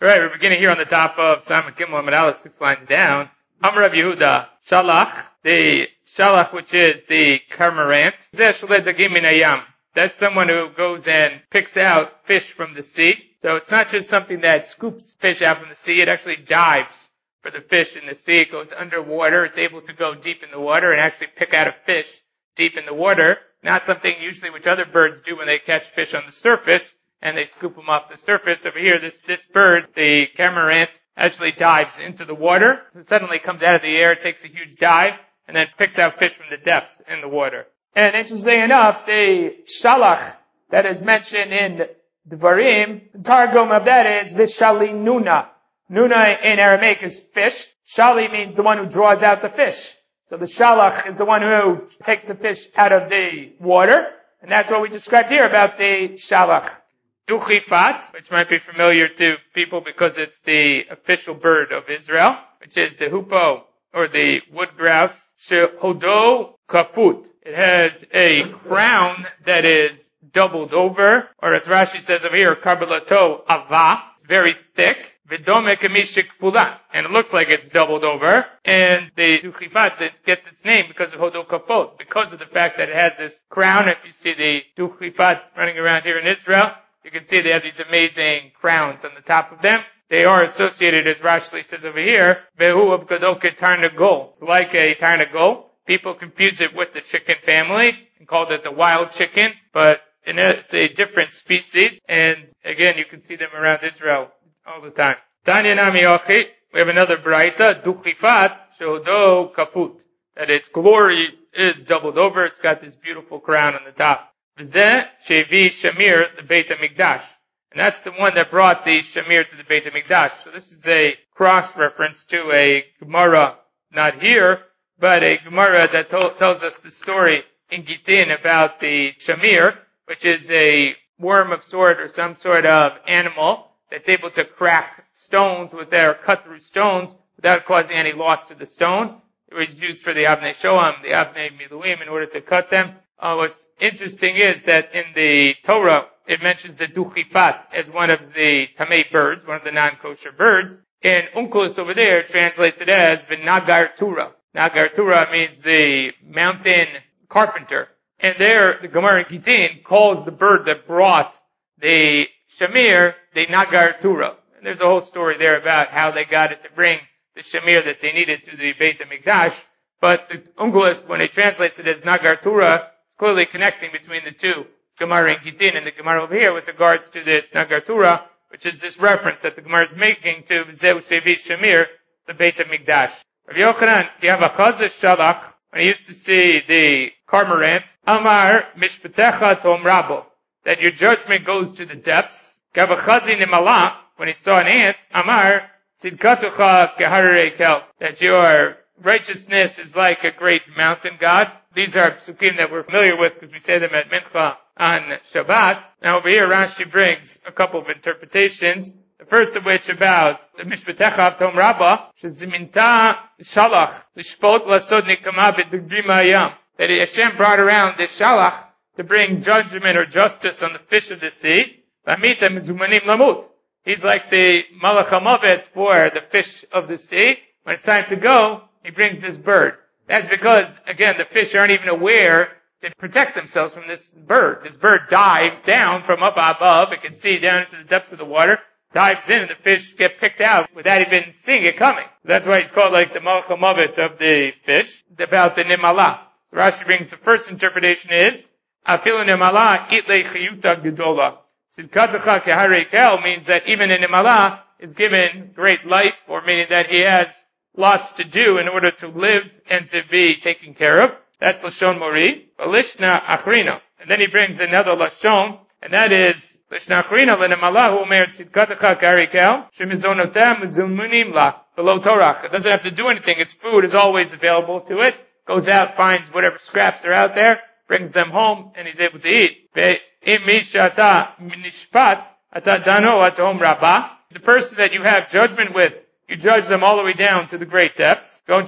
Alright, we're beginning here on the top of Simon Gimel Amud Aleph, 6 lines down. Amar Rav Yehuda, Shalach, the Shalach, which is the cormorant. That's someone who goes and picks out fish from the sea. So it's not just something that scoops fish out from the sea, it actually dives for the fish in the sea. It goes underwater, it's able to go deep in the water and actually pick out a fish deep in the water. Not something usually which other birds do when they catch fish on the surface and they scoop them off the surface. Over here, this bird, the cormorant, actually dives into the water. It suddenly comes out of the air, takes a huge dive, and then picks out fish from the depths in the water. And interestingly enough, the shalach that is mentioned in Dvarim, the targum of that is vishali nuna. Nuna in Aramaic is fish. Shali means the one who draws out the fish. So the shalach is the one who takes the fish out of the water. And that's what we described here about the shalach. Duchifat, which might be familiar to people because it's the official bird of Israel, which is the hoopoe or the wood grouse. Shehodo kafut. It has a crown that is doubled over, or as Rashi says over here, karbalato ava. It's very thick. Vidome kamishik fulan. And it looks like it's doubled over. And the duchifat that gets its name because of hodo kafot, because of the fact that it has this crown. If you see the duchifat running around here in Israel, you can see they have these amazing crowns on the top of them. They are associated, as Rashi says over here, vehu of gadoke tarnagol. It's like a tarnagol. People confuse it with the chicken family and called it the wild chicken, but it's a different species. And again, you can see them around Israel all the time. Tanya nami ochi. We have another braita, duchifat shodo kaput. That its glory is doubled over. It's got this beautiful crown on the top. V'zeh shevi shamir the Beit HaMikdash. And that's the one that brought the shamir to the Beit HaMikdash. So this is a cross-reference to a Gemara, not here, but a Gemara that tells us the story in Gittin about the shamir, which is a worm of sort or some sort of animal that's able to crack stones with their cut through stones without causing any loss to the stone. It was used for the Avnei Shoam, the Avnei Miluim, in order to cut them. What's interesting is that in the Torah, it mentions the duchifat as one of the tamei birds, one of the non-kosher birds. And Onkelos over there translates it as the Nagar Tura. Nagar Tura means the mountain carpenter. And there, the Gemara in Gittin calls the bird that brought the shamir the Nagar Tura. And there's a whole story there about how they got it to bring the shamir that they needed to the Beit HaMikdash. But the Onkelos, when it translates it as Nagar Tura, clearly connecting between the two Gemara in Gittin and the Gemara over here with regards to this Nagar Tura, which is this reference that the Gemara is making to Zeu Shevi Shamir, the Beit HaMikdash. Rav Yochanan, do you have a chazah shalach? When he used to see the cormorant, Amar Mishpatecha Tom Rabo, that your judgment goes to the depths. Gavachazi Nimala, when he saw an ant, Amar Tzidkatucha Keharei Kel, that your righteousness is like a great mountain god. These are psukim that we're familiar with because we say them at Mincha on Shabbat. Now over here Rashi brings a couple of interpretations. The first of which about the Mishpatecha Tom Rabba, Sheziminta Shalach, Lishpot Lasod Nikama B'Dugrimayam. That Hashem brought around this Shalach to bring judgment or justice on the fish of the sea. V'amita Mizumanim Lamut. He's like the Malach HaMavet for the fish of the sea. When it's time to go, he brings this bird. That's because, again, the fish aren't even aware to protect themselves from this bird. This bird dives down from up above. It can see down into the depths of the water, dives in, and the fish get picked out without even seeing it coming. That's why he's called like the Malach HaMavet of the fish, about the Nimala. Rashi brings the first interpretation is, Afilu Nimala itle chiyuta gedola. Sidkatucha keharei kel means that even a Nimala is given great life, or meaning that he has lots to do in order to live and to be taken care of. That's Lashon Mori. Lishna Achrina. And then he brings another Lashon, and that is Lishna Achrina L'Nimala Omer Tzidkatucha Karikel Shemizonotem Zumunim La below Torah. It doesn't have to do anything. Its food is always available to it. Goes out, finds whatever scraps are out there, brings them home, and he's able to eat. The person that you have judgment with, you judge them all the way down to the great depths. Like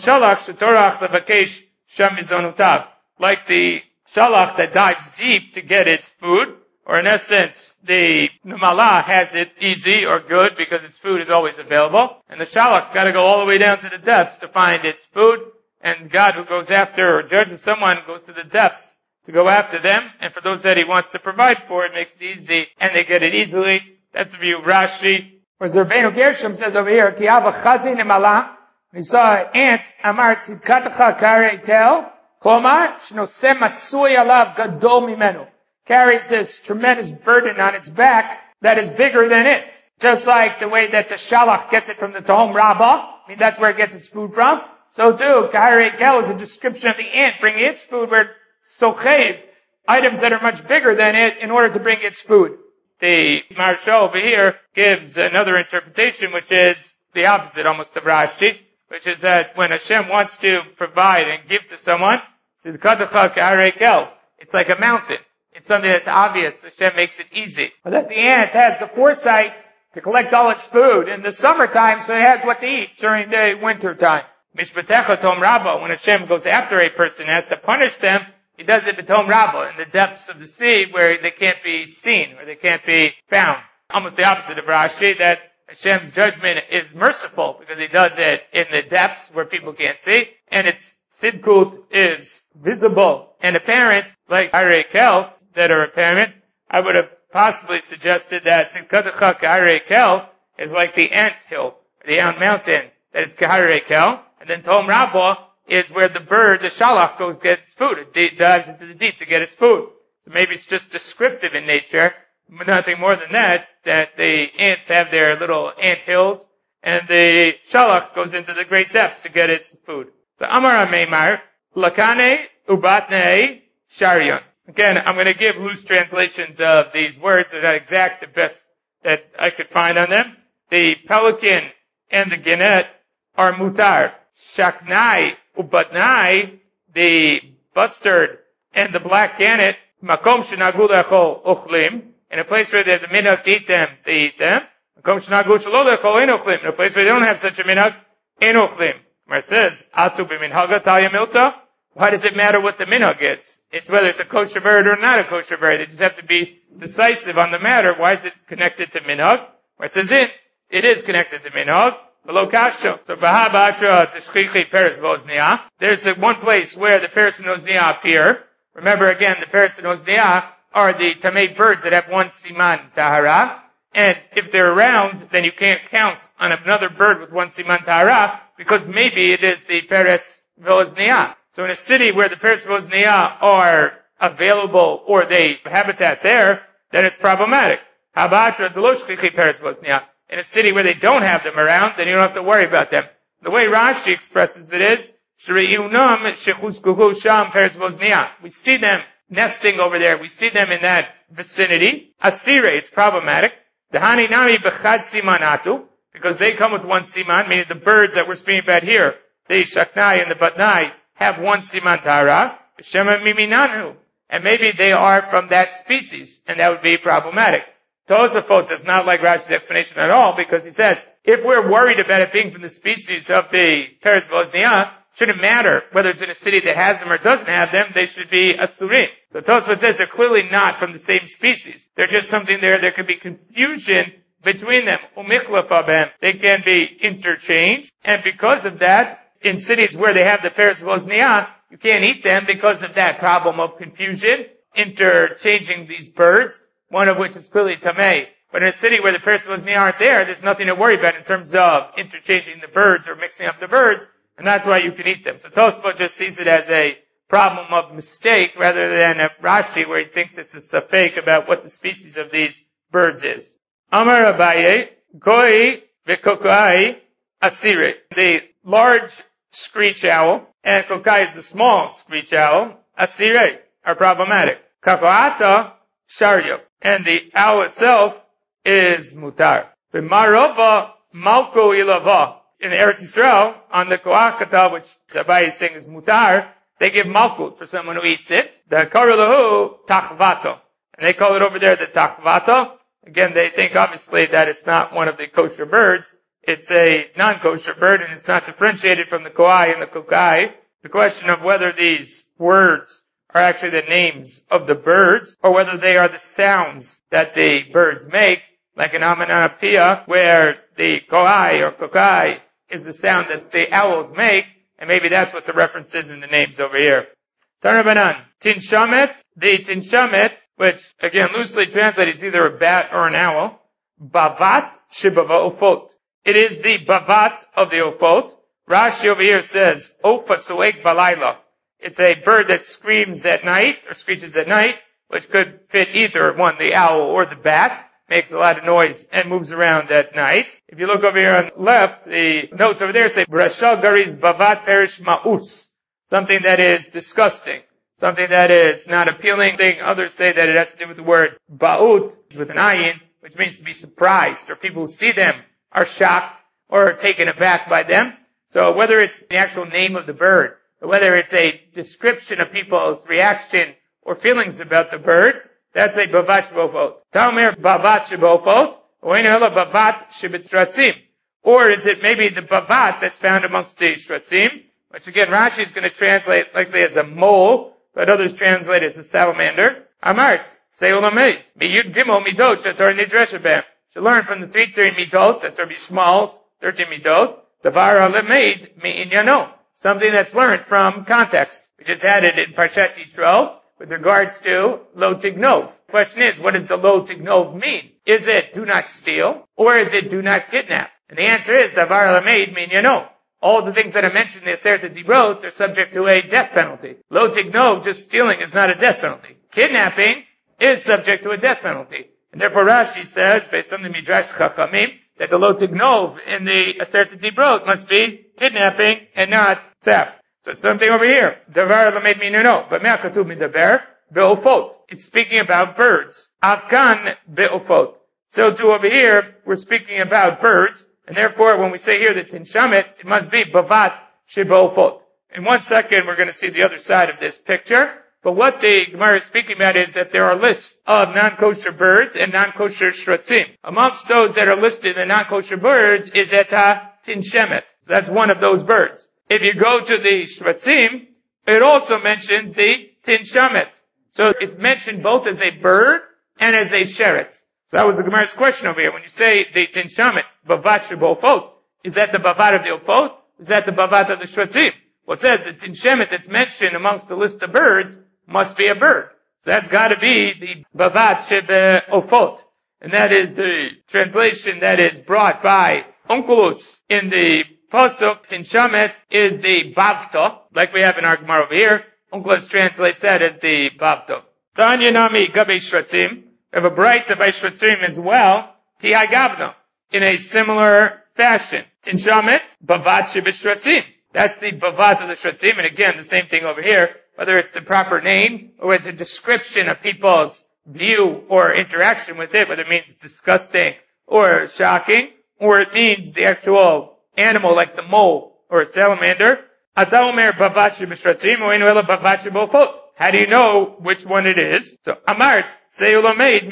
the shalach that dives deep to get its food. Or in essence, the Mala has it easy or good because its food is always available. And the Shalach's got to go all the way down to the depths to find its food. And God, who goes after or judges someone, goes to the depths to go after them. And for those that he wants to provide for, it makes it easy. And they get it easily. That's the view of Rashi. Whereas the Rabbeinu Gershom says over here, Ki hava chazin emala. He saw an ant, Amar tzidkatacha karei kel. Klomar, shnoseh masui alav gadol mimenu. Carries this tremendous burden on its back that is bigger than it. Just like the way that the Shalach gets it from the Tahom Rabbah. I mean, that's where it gets its food from. So too, Karei Kel is a description of the ant bringing its food where it's sochev, items that are much bigger than it in order to bring its food. The Maharsha over here gives another interpretation, which is the opposite almost of Rashi, which is that when Hashem wants to provide and give to someone, it's like a mountain. It's something that's obvious. Hashem makes it easy. But that the ant has the foresight to collect all its food in the summertime so it has what to eat during the winter time. Mishpatecha Tom Rabbah, when Hashem goes after a person and has to punish them, he does it B'Tom Rabbah, in the depths of the sea where they can't be seen, or they can't be found. Almost the opposite of Rashi, that Hashem's judgment is merciful because he does it in the depths where people can't see, and its Sidkut is visible and apparent, like Karei Kel, that are apparent. I would have possibly suggested that Tzidkatacha Karei Kel is like the ant hill, the ant mountain, that is Karei Kel, and then Tom Rabbah is where the bird, the Shalach, goes get its food. It dives into the deep to get its food. So maybe it's just descriptive in nature, but nothing more than that the ants have their little ant hills, and the Shalach goes into the great depths to get its food. So Amar Meimar, Lakane Ubatne Sharion. Again, I'm going to give loose translations of these words. They're not exact, the best that I could find on them. The pelican and the genet are mutar. Shaknai ubatnai, the bustard and the black gannet, makom shenagu lechol ochlim, in a place where they have the minhag to eat them, they eat them. Makom shenagu shelo lechol ein ochlim, in a place where they don't have such a minhag, ein ochlim. Where it says, atu b'minhaga talya milta, why does it matter what the minhag is? It's whether it's a kosher bird or not a kosher bird. They just have to be decisive on the matter. Why is it connected to minhag? Where it says it is connected to minhag. Below kasha. So Bahabatra Tishchichi Peres Voznia. There's one place where the Peres Voznia appear. Remember again, the Peres Voznia are the Tamei birds that have one Siman Tahara. And if they're around, then you can't count on another bird with one Siman Tahara, because maybe it is the Peres Voznia. So in a city where the Peres Voznia are available or they habitat there, then it's problematic. Habatra Deloshchichi Peres Voznia. In a city where they don't have them around, then you don't have to worry about them. The way Rashi expresses it is, we see them nesting over there. We see them in that vicinity. Asire, it's problematic. Dahani nami bechad simanatu, because they come with one siman, meaning the birds that we're speaking about here, the shaknai and the batnai, have one siman tara. Shema miminanu. And maybe they are from that species, and that would be problematic. Tosafot does not like Rashi's explanation at all, because he says, if we're worried about it being from the species of the Peres Voznia, shouldn't matter whether it's in a city that has them or doesn't have them, they should be asurim. So Tosafot says they're clearly not from the same species. They're just something there could be confusion between them. Umichlafabem, they can be interchanged, and because of that, in cities where they have the Peres Voznia, you can't eat them because of that problem of confusion, interchanging these birds, one of which is clearly Tamei. But in a city where the Peres Voznia aren't there, there's nothing to worry about in terms of interchanging the birds or mixing up the birds, and that's why you can eat them. So Tosfot just sees it as a problem of mistake rather than a Rashi where he thinks it's a safek about what the species of these birds is. Amar Abaye, Goi v'kokai asire. The large screech owl, and kokai is the small screech owl, asire, are problematic. Kakoata sharyo. And the owl itself is mutar. B'marova malko ilava. In Eretz Yisrael, on the koakata, which Sabai is saying is mutar, they give malkut for someone who eats it. The karalahu tachvato. And they call it over there the tachvato. Again, they think obviously that it's not one of the kosher birds. It's a non-kosher bird, and it's not differentiated from the koai and the kokai. The question of whether these words are actually the names of the birds, or whether they are the sounds that the birds make, like in Amananapia, where the koai or kokai is the sound that the owls make, and maybe that's what the reference is in the names over here. Tanabanan, Tinshamet, the Tinshamet, which again loosely translated is either a bat or an owl, Bavat Shibava Ofot. It is the Bavat of the Ofot. Rashi over here says, Ofat Soek Balayla. It's a bird that screams at night, or screeches at night, which could fit either one, the owl or the bat. Makes a lot of noise and moves around at night. If you look over here on the left, the notes over there say, Brashal Garis Bavat Perish Ma'us. Something that is disgusting. Something that is not appealing. Others say that it has to do with the word Ba'ut, with an ayin, which means to be surprised, or people who see them are shocked or taken aback by them. So whether it's the actual name of the bird, or whether it's a description of people's reaction or feelings about the bird, that's a bavat shebofot. Talmer bavat shebofot, oinela bavat shebetratzim. Or is it maybe the bavat that's found amongst the shratzim, which again Rashi is going to translate likely as a mole, but others translate as a salamander. Amart, say ulamed, miyud gimel midot shatar nidreshabem. To learn from the 13 midot, that's Rabbi Shmuel's 13 midot, davar alamed mi'inyano. Something that's learned from context. We just had it in Parshat Yitro with regards to lo tignov. Question is, what does the lo tignov mean? Is it do not steal, or is it do not kidnap? And the answer is davar alamed mi'inyano. All the things that are mentioned in the Aseret Dibrot are subject to a death penalty. Lo tignov, just stealing, is not a death penalty. Kidnapping is subject to a death penalty. And therefore Rashi says, based on the Midrash Chachamim, that the lo tignov in the Aseret Dibrot must be kidnapping and not theft. So something over here. Davar lamed minano. But mea katuv midaber be'ofot. It's speaking about birds. Avkan be'ofot. So too over here, we're speaking about birds. And therefore, when we say here that tinshamet, it must be bavat shebe'ofot. In 1 second, we're going to see the other side of this picture. But what the Gemara is speaking about is that there are lists of non-kosher birds and non-kosher shratzim. Amongst those that are listed in non-kosher birds is eta tinshemet. That's one of those birds. If you go to the shratzim, it also mentions the tinshamet. So it's mentioned both as a bird and as a sheretz. So that was the Gemara's question over here. When you say the tinshamet, bavat shebofot, is that the bavat of the ofot? Is that the bavat of the shratzim? Well, it says the tinshemet that's mentioned amongst the list of birds must be a bird. So that's got to be the bavat shebe'ofot. And that is the translation that is brought by Onkelos in the Pasuk. Tinshamet is the bavta, like we have in our Gemara over here. Onkelos translates that as the bavta. Tanya nami gabe shratzim. We have a bright by shratzim as well. Tihai gavna. In a similar fashion. Tinshamet, bavat shebeshratzim. That's the bavat of the shratzim. And again, the same thing over here. Whether it's the proper name, or it's a description of people's view or interaction with it, whether it means disgusting or shocking, or it means the actual animal like the mole or a salamander. How do you know which one it is? So, Amart, again,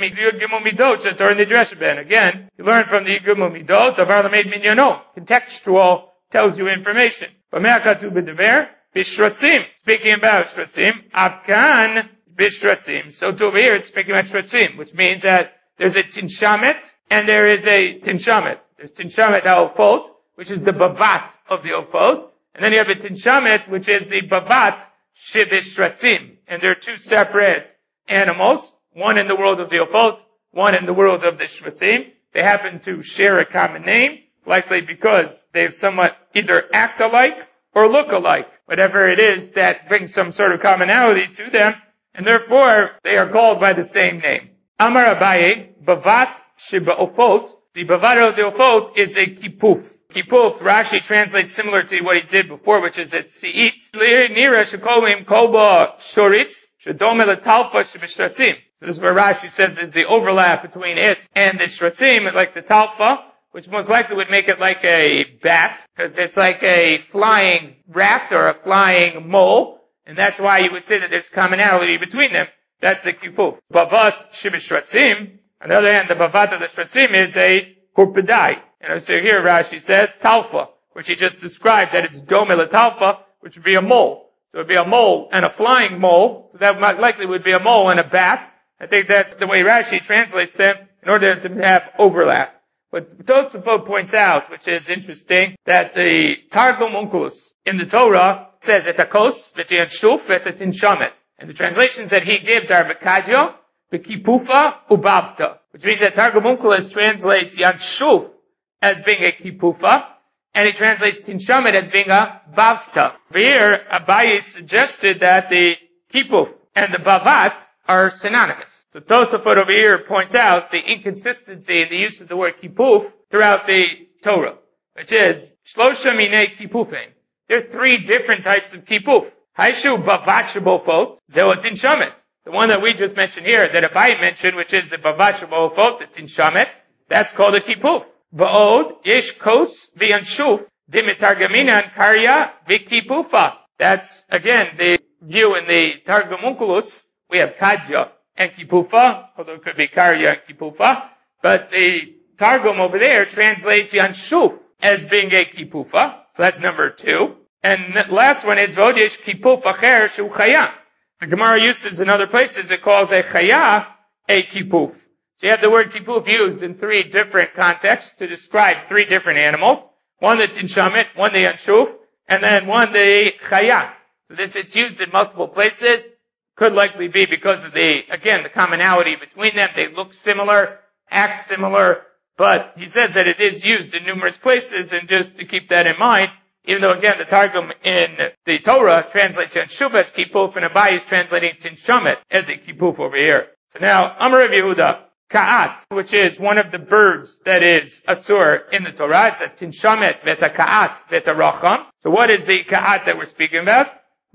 you learn from the Yigumel Midot, Davar Lamed Minyono. Contextual tells you information. Bishratzim, speaking about shratzim, Avkan bishratzim. So to over here, it's speaking about shratzim, which means that there's a tinshamet and there is a tinshamet. There's tinshamet al-ofot, which is the bavat of the ofot, and then you have a tinshamet, which is the bavat shebishratzim. And they're two separate animals, one in the world of the ofot, one in the world of the shratzim. They happen to share a common name, likely because they somewhat either act alike or look alike. Whatever it is that brings some sort of commonality to them, and therefore they are called by the same name. Amar Abaye, bavat shebe'ofot. The bavat of the ofot is a kipuf. Kipuf, Rashi translates similar to what he did before, which is at si'it. Nira shekolim kolba shoritz, shedome letalfa shebeshratzim. So this is where Rashi says is the overlap between it and the shratzim, like the talfa, which most likely would make it like a bat, because it's like a flying rat or a flying mole, and that's why you would say that there's commonality between them. That's the kipuf. Bavat shebeshratzim, on the other hand, the bavat of the shratzim is a kurpedai. And so here Rashi says talfa, which he just described that it's dome talfa, which would be a mole. So it would be a mole and a flying mole. So that likely would be a mole and a bat. I think that's the way Rashi translates them in order to have overlap. But Tosafot points out, which is interesting, that the Targum Onkelos in the Torah says etakos, v'tiyanshuf, v'tatinshamet. And the translations that he gives are v'kadyo, v'kipufa, ubavta. Which means that Targum Onkelos translates yanshuf as being a kipufa, and he translates tinshamet as being a bavta. Here, Abaye suggested that the kipuf and the bavat are synonymous. So Tosafot over here points out the inconsistency in the use of the word kipuf throughout the Torah, which is shlosha minei kipufim. There are 3 different types of kipuf. Haishu bavat shabofot, zeu tinshamet. The one that we just mentioned here, that Abaye mentioned, which is the bavat shabofot, the tinshamet, that's called a kipuf. Va'od yesh kos v'yanshuf dimitargaminan karya v'kipufa. That's again the view in the Targum Onkelos. We have kadya and kipufa, although it could be karya and kipufa, but the Targum over there translates yanshuf as being a kipufa. So that's number 2. And the last one is vodish kipuf acher shu chaya. The Gemara uses in other places, it calls a chaya a kipuf. So you have the word kipuf used in 3 different contexts to describe 3 different animals. One the tinshamet, one the yanshuf, and then one the chaya. So this, it's used in multiple places. Could likely be because of the commonality between them. They look similar, act similar, but he says that it is used in numerous places, and just to keep that in mind, even though again the Targum in the Torah translates Yanshuf as kipuf, and Abaye is translating tinshamet as a kipuf over here. So now, Amar Rav Yehuda, ka'at, which is one of the birds that is asur in the Torah, it's a tinshamet, veta ka'at, veta racham. So what is the ka'at that we're speaking about?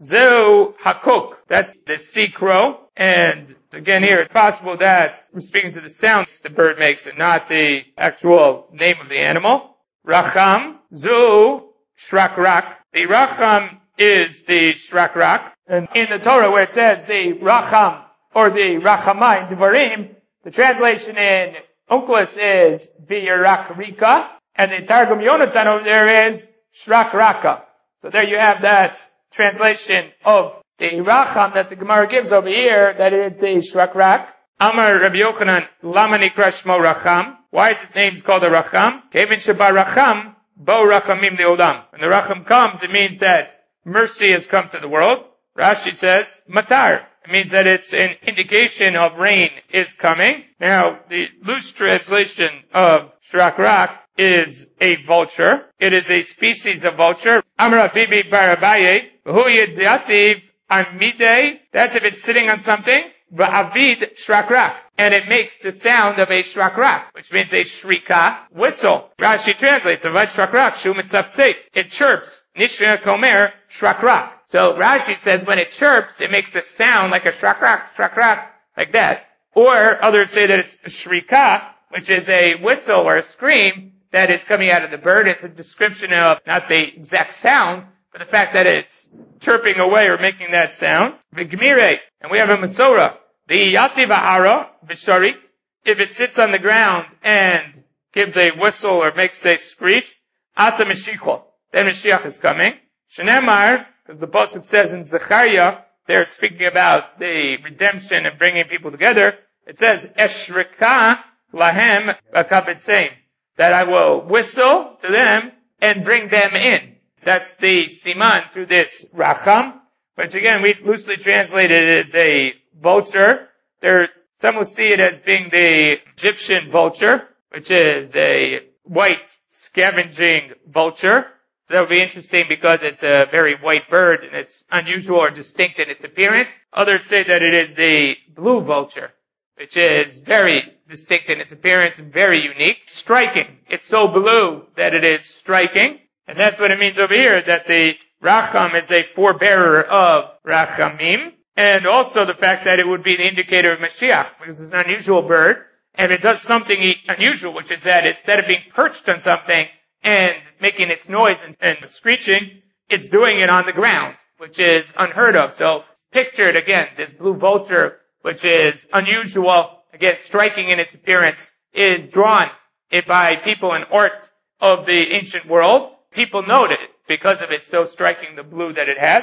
Zeu hakok, that's the sea crow, and again here it's possible that we're speaking to the sounds the bird makes and not the actual name of the animal. Racham, zu shrakrak. The racham is the shrakrak, and in the Torah where it says the racham or the rachamai devarim, the translation in Onkelos is v'yirakrika, and the Targum Yonatan over there is shrakraka. So there you have that translation of the racham that the Gemara gives over here, that it is the shrakrak. Amar Rabbi Yochanan, lama nikra shmo racham. Why is it named called a racham? Kevin sheba racham, bo rachamim leolam. When the racham comes, it means that mercy has come to the world. Rashi says, matar. It means that it's an indication of rain is coming. Now, the loose translation of shrakrak is a vulture. It is a species of vulture. Amar Bibi bar Abaye, hu yedyativ amidei. That's if it's sitting on something. Va'avid shrakrak. And it makes the sound of a shrakrak, which means a shrika whistle. Rashi translates, avad shrakrak shu mitzaptzef. It chirps. Nishra komer shrakrak. So Rashi says when it chirps, it makes the sound like a shrakrak, shrakrak, like that. Or others say that it's a shrika, which is a whistle or a scream that is coming out of the bird. It's a description of not the exact sound, but the fact that it's chirping away or making that sound. V'gmire, and we have a Masorah. The yati ba'ara v'sharik, if it sits on the ground and gives a whistle or makes a screech, ata Mashiach, then Mashiach is coming. Shenemar, because the pasuk says in Zechariah, they're speaking about the redemption and bringing people together. It says, Eshrika lahem b'kabetzeim, that I will whistle to them and bring them in. That's the siman through this racham, which again we loosely translated as a vulture. Some will see it as being the Egyptian vulture, which is a white scavenging vulture. So that would be interesting because it's a very white bird and it's unusual or distinct in its appearance. Others say that it is the blue vulture, which is very distinct in its appearance and very unique. Striking. It's so blue that it is striking. And that's what it means over here, that the racham is a forebearer of rachamim. And also the fact that it would be the indicator of Mashiach, because it's an unusual bird. And it does something unusual, which is that instead of being perched on something and making its noise and screeching, it's doing it on the ground, which is unheard of. So pictured again, this blue vulture, which is unusual, again striking in its appearance, is drawn by people in art of the ancient world. People note it because of it so striking the blue that it has.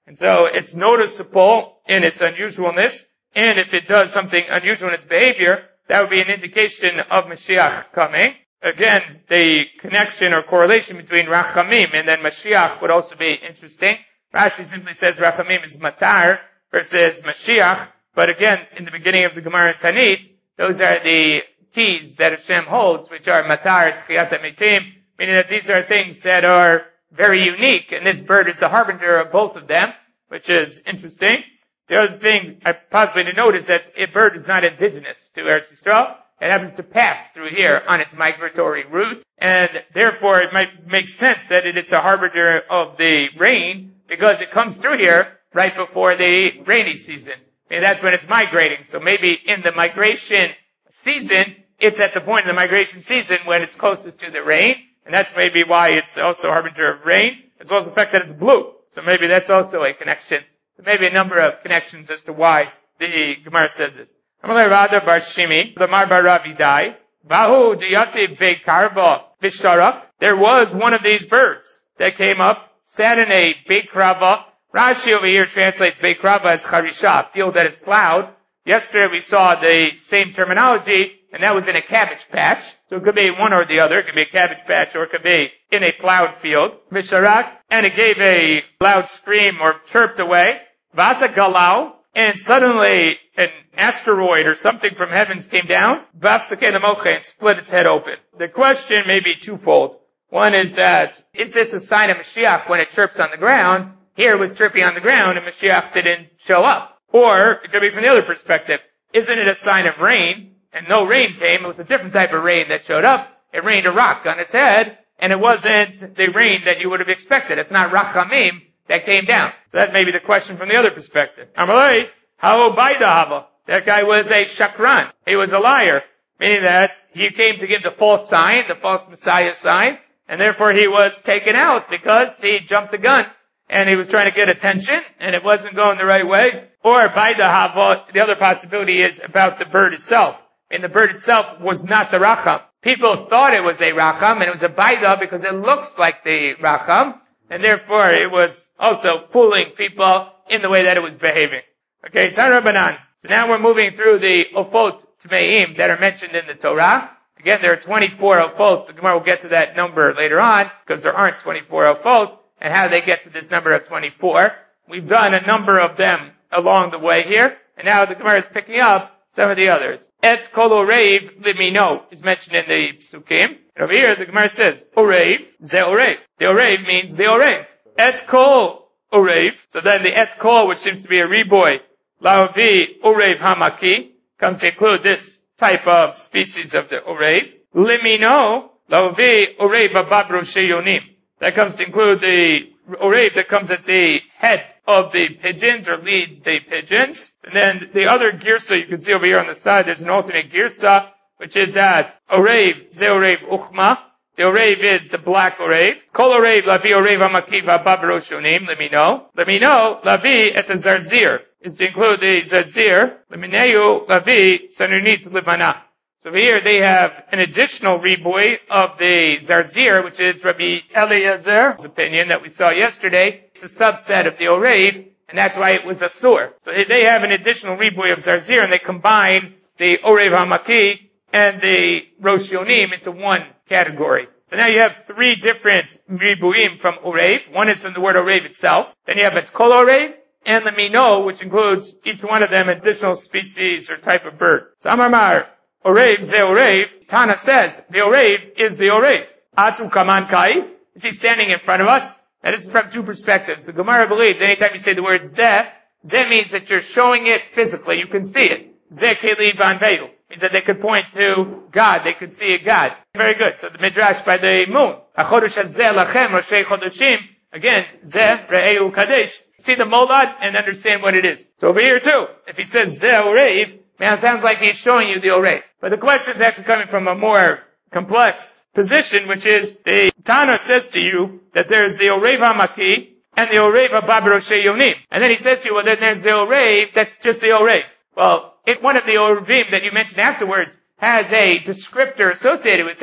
And so it's noticeable in its unusualness, and if it does something unusual in its behavior, that would be an indication of Mashiach coming. Again, the connection or correlation between Rachamim and then Mashiach would also be interesting. Rashi simply says Rachamim is Matar versus Mashiach, but again, in the beginning of the Gemara and Tanit, those are the keys that Hashem holds, which are Matar, Tchiyat HaMetim, meaning that these are things that are very unique, and this bird is the harbinger of both of them, which is interesting. The other thing I possibly to note is that a bird is not indigenous to Eretz Yisrael. It happens to pass through here on its migratory route, and therefore it might make sense that it's a harbinger of the rain, because it comes through here right before the rainy season. And that's when it's migrating. So maybe in the migration season, it's at the point in the migration season when it's closest to the rain, and that's maybe why it's also a harbinger of rain, as well as the fact that it's blue. So maybe that's also a connection. There may be a number of connections as to why the Gemara says this. Amalei Rada Bar Shimi, Lamar Bar Ravidai, Vahu Diyati Bekarva Visharak. There was one of these birds that came up, sat in a Bekrava. Rashi over here translates Bekrava as Charisha, field that is plowed. Yesterday we saw the same terminology, and that was in a cabbage patch. So it could be one or the other. It could be a cabbage patch, or it could be in a plowed field. Visharak, and it gave a loud scream or chirped away. Vata Galau, and suddenly an asteroid or something from heavens came down, and split its head open. The question may be twofold. One is that, is this a sign of Mashiach when it chirps on the ground? Here it was chirping on the ground and Mashiach didn't show up. Or, it could be from the other perspective. Isn't it a sign of rain? And no rain came. It was a different type of rain that showed up. It rained a rock on its head, and it wasn't the rain that you would have expected. It's not Rachamim that came down. So that may be the question from the other perspective. Amalei, how Baida that guy was a shakran. He was a liar. Meaning that he came to give the false sign, the false Messiah sign, and therefore he was taken out because he jumped the gun. And he was trying to get attention, and it wasn't going the right way. Or Baida the other possibility is about the bird itself. And the bird itself was not the Racham. People thought it was a Racham, and it was a Baida because it looks like the Racham, and therefore it was also fooling people in the way that it was behaving. Okay, Tara Banan. So now we're moving through the Ofot Tmeim that are mentioned in the Torah. Again, there are 24 Ofot. The Gemara will get to that number later on, because there aren't 24 Ofot, and how they get to this number of 24. We've done a number of them along the way here, and now the Gemara is picking up some of the others. Et kol orev limino is mentioned in the Psukim. And over here, the Gemara says, Orev, ze orev. The orev means the orev. Et kol orev. So then the et kol, which seems to be a reboy, lavi orev hamaki, comes to include this type of species of the orev. Limino, lavi orev ababro sheyonim. That comes to include the orev that comes at the head of the pigeons, or leads the pigeons. And then the other girsa you can see over here on the side, there's an alternate girsa, which is that orev, ze orev uchma. The orev is the black orev. Kol orev lavi orev amakiva babroshonim, lemino. Lemino, lavi et zarzir, is to include the zarzir. Lemineu, lavi sanunit libana. So over here they have an additional reboy of the zarzir, which is Rabbi Eliezer's opinion that we saw yesterday. It's a subset of the orev, and that's why it was asur. So they have an additional reboy of zarzir, and they combine the orev hamaki and the rosh yonim into one category. So now you have three different ribuim from orev. One is from the word orev itself. Then you have et kol orev and the mino, which includes each one of them additional species or type of bird. So Amar Orev ze orev. Tana says the orev is the orev. Atu kaman kai. Is he standing in front of us? Now this is from two perspectives. The Gemara believes anytime you say the word ze means that you're showing it physically. You can see it. Ze keli van veil means that they could point to God. They could see a God. Very good. So the Midrash by the moon. Achodesh hazeh lachem roshei chodoshim. Again, ze re'eu kadesh. See the molad and understand what it is. So over here too, if he says ze orev, man, it sounds like he's showing you the orev. But the question is actually coming from a more complex position, which is the Tana says to you that there's the orev hamaki and the orev hababro sheyonim. And then he says to you, well, then there's the orev that's just the orev. Well, if one of the orevim that you mentioned afterwards has a descriptor associated with it,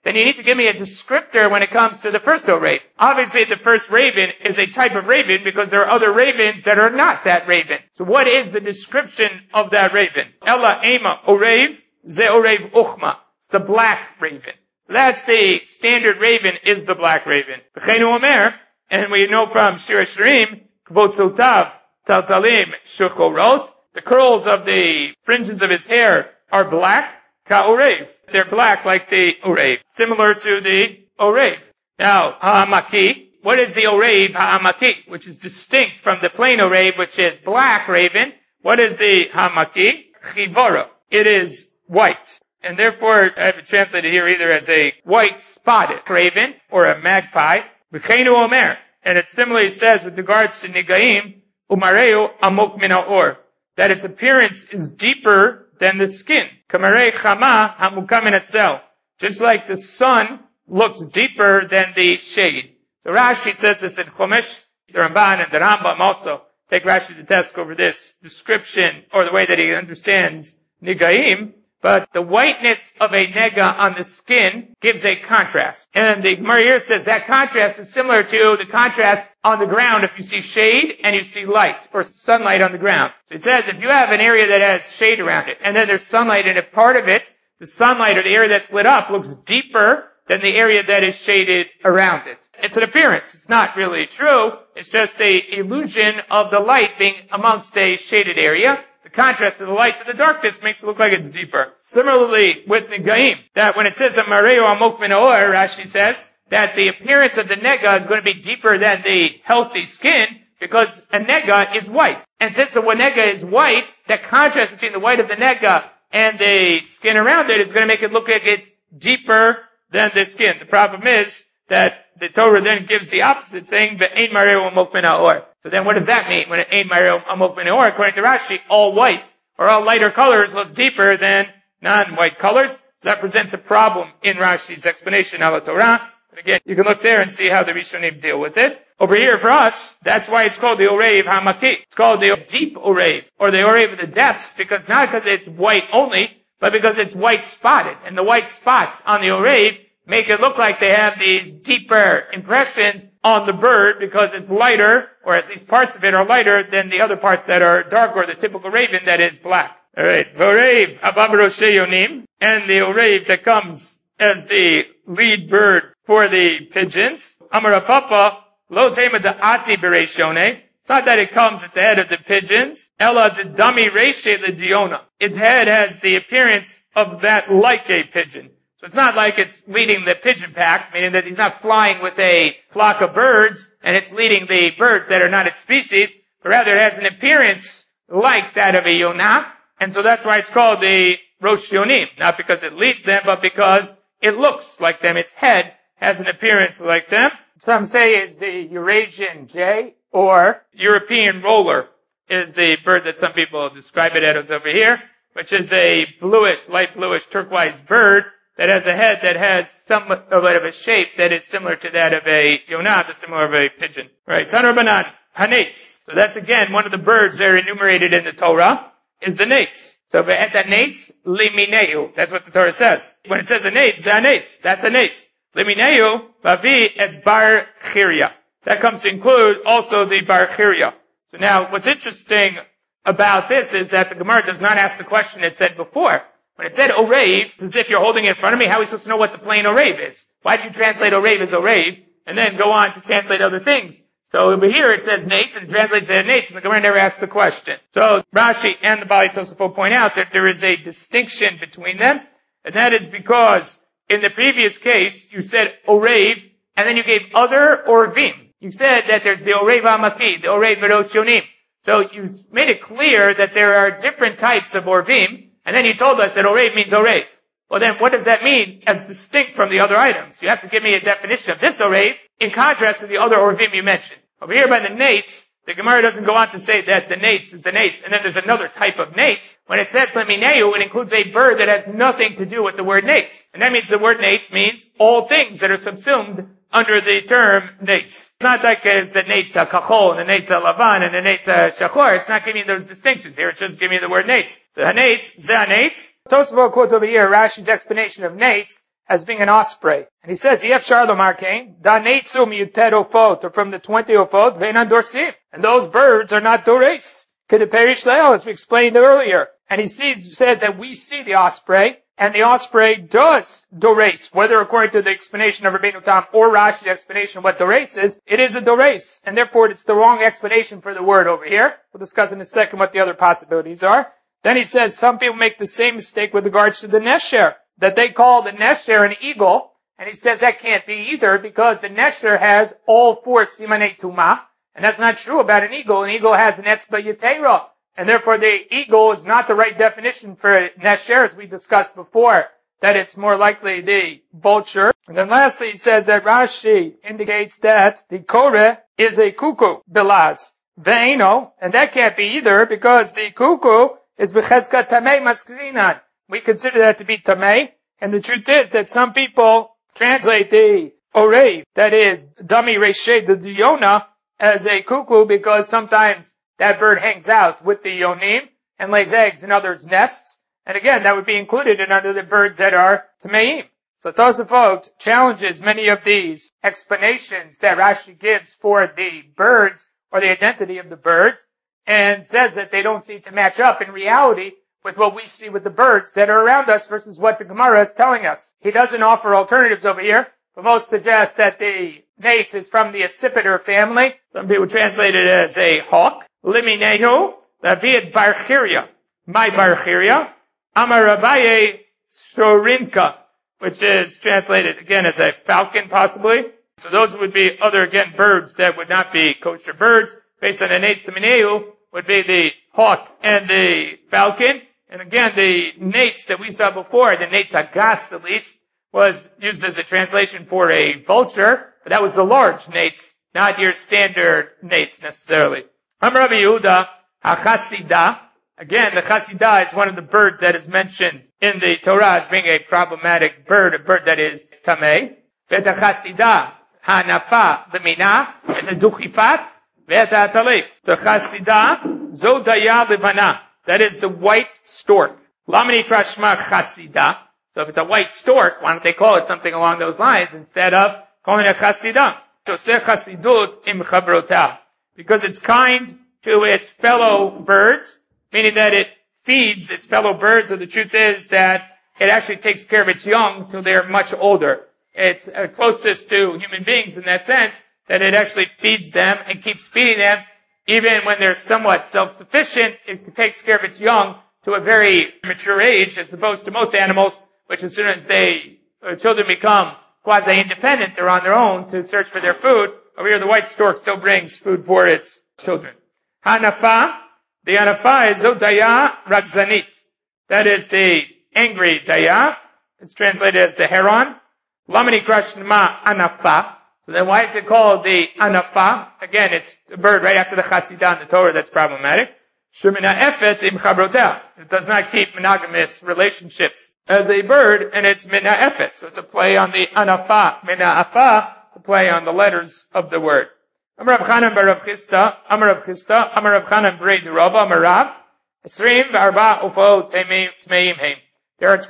then you need to give me a descriptor when it comes to the first Orev. Obviously, the first raven is a type of raven because there are other ravens that are not that raven. So what is the description of that raven? Ella ema Orev, ze Orev uchma. It's the black raven. So that's the standard raven, is the black raven. V'cheinu omer, and we know from Shir Hashirim, kvotzotav taltalim shuchorot, the curls of the fringes of his hair are black, ka-orev. They're black like the orev, similar to the orev. Now, ha'amaki, what is the orev ha'amaki, which is distinct from the plain orev, which is black raven? What is the ha'amaki? Chivara. It is white. And therefore, I have it translated here either as a white spotted raven or a magpie. V'cheinu omer. And it similarly says with regards to Nigaim, umareu amok min ha'or, that its appearance is deeper than the skin. Kamarei chama hamukam min hatzel. Just like the sun looks deeper than the shade. So Rashi says this in Chumash. The Ramban and the Rambam also take Rashi to task over this description or the way that he understands Nigaim. But the whiteness of a nega on the skin gives a contrast. And the Gemara here says that contrast is similar to the contrast on the ground if you see shade and you see light or sunlight on the ground. So it says if you have an area that has shade around it and then there's sunlight in a part of it, the sunlight or the area that's lit up looks deeper than the area that is shaded around it. It's an appearance. It's not really true. It's just a illusion of the light being amongst a shaded area. The contrast of the light to the darkness makes it look like it's deeper. Similarly with Nigaim, that when it says Amareo Amok Min Ha'or, Rashi says that the appearance of the nega is going to be deeper than the healthy skin because a nega is white. And since the nega is white, that contrast between the white of the nega and the skin around it is going to make it look like it's deeper than the skin. The problem is that the Torah then gives the opposite, saying Ve'ein Mareo Amok Min Ha'or. So then what does that mean when it ain't Mareo Amok Min Ha'or? According to Rashi, all white or all lighter colors look deeper than non-white colors. So that presents a problem in Rashi's explanation of the Torah. And again, you can look there and see how the Rishonim deal with it. Over here for us, that's why it's called the Orev HaMaki. It's called the deep Orev, or the Orev of the depths, because not because it's white only, but because it's white spotted. And the white spots on the Orev make it look like they have these deeper impressions on the bird because it's lighter, or at least parts of it are lighter than the other parts that are dark, or the typical raven that is black. Alright, V'orev abab roshei yonim, and the Orev that comes as the lead bird for the pigeons. Amar Papa, lo tema da'ati b'reish yoneh. It's not that it comes at the head of the pigeons. Ella the dami reishe l'diona. Its head has the appearance of that like a pigeon. So it's not like it's leading the pigeon pack, meaning that he's not flying with a flock of birds and it's leading the birds that are not its species, but rather it has an appearance like that of a yonah. And so that's why it's called the Rosh Yonim. Not because it leads them, but because it looks like them. Its head has an appearance like them. Some say is the Eurasian jay, or European roller is the bird that some people describe it as over here, which is a bluish, light bluish turquoise bird that has a head that has somewhat of a shape that is similar to that of a yonah, the similar of a pigeon. Right. Tanur Banan, Hanetz. So that's again one of the birds that are enumerated in the Torah, is the nates. So ve'et nates limineu. That's what the Torah says. When it says a nates, that's a nates. Limineu vavi et bar chiria. That comes to include also the bar chiria. So now what's interesting about this is that the Gemara does not ask the question it said before. When it said Orev, it's as if you're holding it in front of me. How are we supposed to know what the plain Orev is? Why did you translate Orev as Orev and then go on to translate other things? So over here it says nates and it translates it as nates, and the Gemara never asked the question. So Rashi and the Bali Tosafot point out that there is a distinction between them, and that is because in the previous case you said Orev and then you gave other Orvim. You said that there's the Orev HaMaki, the Orev Rosh Yonim. So you made it clear that there are different types of Orvim. And then you told us that Orev means Orev. Well then, what does that mean as distinct from the other items? You have to give me a definition of this Orev in contrast to the other Orevim you mentioned. Over here by the nates, the Gemara doesn't go on to say that the nates is the nates, and then there's another type of nates. When it says Lemineu, it includes a bird that has nothing to do with the word nates. And that means the word nates means all things that are subsumed under the term nates. It's not like it's the nates kachol, and the nates lavan, and the nates shachor. It's not giving you those distinctions here. It's just giving you the word nates. So nates, za nates. Tosafot quotes over here Rashi's explanation of nates as being an osprey. And he says, Yef Sharlo Markain, Danetsu Miyutet Ofot, or from the 20 Ofot, Venan Dorsim. And those birds are not Dores. Kedeperish Leo, as we explained earlier. And he says that we see the osprey, and the osprey does Dores, whether according to the explanation of Rabbeinu Tam or Rashi's explanation of what Dores is, it is a Dores. And therefore it's the wrong explanation for the word over here. We'll discuss in a second what the other possibilities are. Then he says some people make the same mistake with regards to the Nesher, that they call the Nesher an eagle, and he says that can't be either because the Nesher has all 4 Simanei Tumah, and that's not true about an eagle. An eagle has an Etzba Yetera, and therefore the eagle is not the right definition for Nesher, as we discussed before, that it's more likely the vulture. And then lastly he says that Rashi indicates that the Kore is a cuckoo, Bilaz, Ve'eno, and that can't be either because the cuckoo is B'chezka Tamei Maskrinan. We consider that to be Tamei, and the truth is that some people translate the Orei, that is, Dami Reshe, the Yona, as a cuckoo because sometimes that bird hangs out with the Yonim and lays eggs in others' nests. And again, that would be included in under the birds that are Tameim. So Tosafot challenges many of these explanations that Rashi gives for the birds or the identity of the birds, and says that they don't seem to match up in reality with what we see with the birds that are around us versus what the Gemara is telling us. He doesn't offer alternatives over here, but most suggest that the nates is from the Accipiter family. Some people translate it as a hawk. Liminehu, David Barchiria, my Barchiria, Amar Abaye Sorinka, which is translated again as a falcon possibly. So those would be other, again, birds that would not be kosher birds. Based on the nates, the Minehu would be the hawk and the falcon. And again, the nates that we saw before, the nates agas at least, was used as a translation for a vulture, but that was the large nates, not your standard nates necessarily. Amar Rabbi Yehuda, HaChasidah. Again, the Chasidah is one of the birds that is mentioned in the Torah as being a problematic bird, a bird that is Tamei. V'et HaChasidah, HaNafa, the Minah, and the Duchifat, v'et HaTalef. The Chasidah, Zodaya Livana. That is the white stork. Lamani Krashma Chasidah. So if it's a white stork, why don't they call it something along those lines instead of calling it Chasidah? Shoseh Chasidut im Chabrotah. Because it's kind to its fellow birds, meaning that it feeds its fellow birds, or the truth is that it actually takes care of its young till they're much older. It's closest to human beings in that sense, that it actually feeds them and keeps feeding them. Even when they're somewhat self-sufficient, it takes care of its young to a very mature age, as opposed to most animals, which as soon as children become quasi-independent, they're on their own to search for their food. Over here, the white stork still brings food for its children. Hanafa, the Hanafa is Zodaya Ragzanit. That is the angry Daya. It's translated as the heron. Lamani Krashnama Anafa. So then why is it called the Anafa? Again, it's a bird right after the Chasidah in the Torah that's problematic. Shemina Efet im Chabrotah. It does not keep monogamous relationships as a bird, and it's Mina Efet. So it's a play on the Anafa. Mina Afa, a play on the letters of the word. Amar Rav Chanan bar Rav Chisda, Amar Rav Chisda, Amar Rav Chanan brei Rava, Amar Rav, Esrim v'arba ufo tmeim heim. There are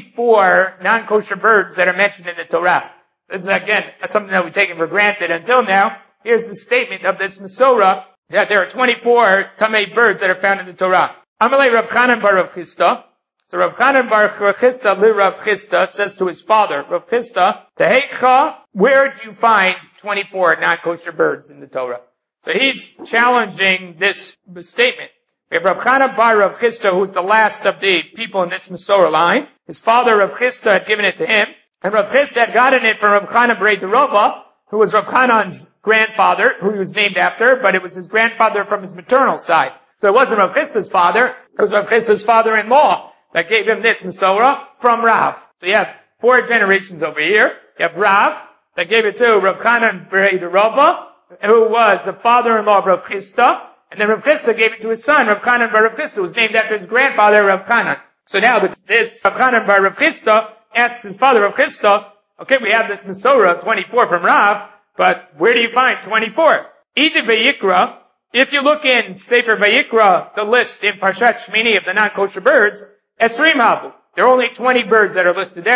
24 non-kosher birds that are mentioned in the Torah. This is again something that we've taken for granted until now. Here's the statement of this Masorah that there are 24 tamei birds that are found in the Torah. Amalei Rav Chanan bar Rav Chisda. So Rav Chanan bar Rav Chisda li Rav Chisda says to his father, Rav Chisda, Teheicha, where do you find 24 non-kosher birds in the Torah? So he's challenging this statement. We have Rav Chanan bar Rav Chisda, who's the last of the people in this Masorah line. His father, Rav Chisda, had given it to him. And Rav Chisda had gotten it from Rav Chanan brei Rava, who was Rav Chanan's grandfather, who he was named after, but it was his grandfather from his maternal side. So it wasn't Rav Chisda's father, it was Rav Chisda's father-in-law that gave him this Masorah from Rav. So you have 4 generations over here. You have Rav, that gave it to Rav Chanan brei Rava, who was the father-in-law of Rav Chisda, and then Rav Chisda gave it to his son, Rav Chanan bar Rav Chisda, who was named after his grandfather, Rav Chanan. So now this Rav Chanan bar Rav Chisda asked his father, Rav Chisda, okay, we have this Masorah of 24 from Rav, but where do you find 24? Ida Vayikra, if you look in Sefer Vayikra, the list in Parshat Shmini of the non-kosher birds, Esrim Havu. There are only 20 birds that are listed there.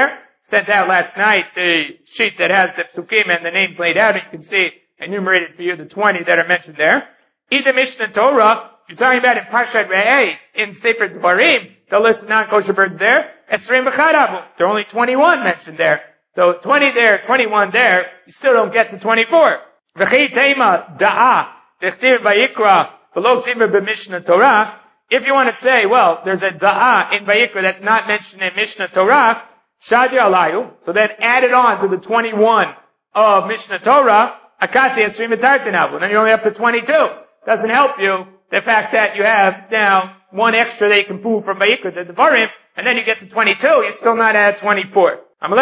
sent out last night the sheet that has the psukim and the names laid out, and you can see enumerated for you the 20 that are mentioned there. In the Mishnah Torah, you're talking about in Parshat Re'eh, in Sefer Dvarim, the list of non-kosher birds there, Esrim B'chadavu. There are only 21 mentioned there. So 20 there, 21 there, you still don't get to 24. V'chei tema da'a, dechtir vayikra, v'lo timber b'Mishnah Torah. If you want to say, well, there's a da'a in Vayikra that's not mentioned in Mishnah Torah, Shadi alayu, so then add it on to the 21 of Mishnah Torah, akati esrim etartinavu. Then you're only up to 22. Doesn't help you the fact that you have now one extra that you can pull from Vayikra to Devarim, and then you get to 22, you're still not at 24.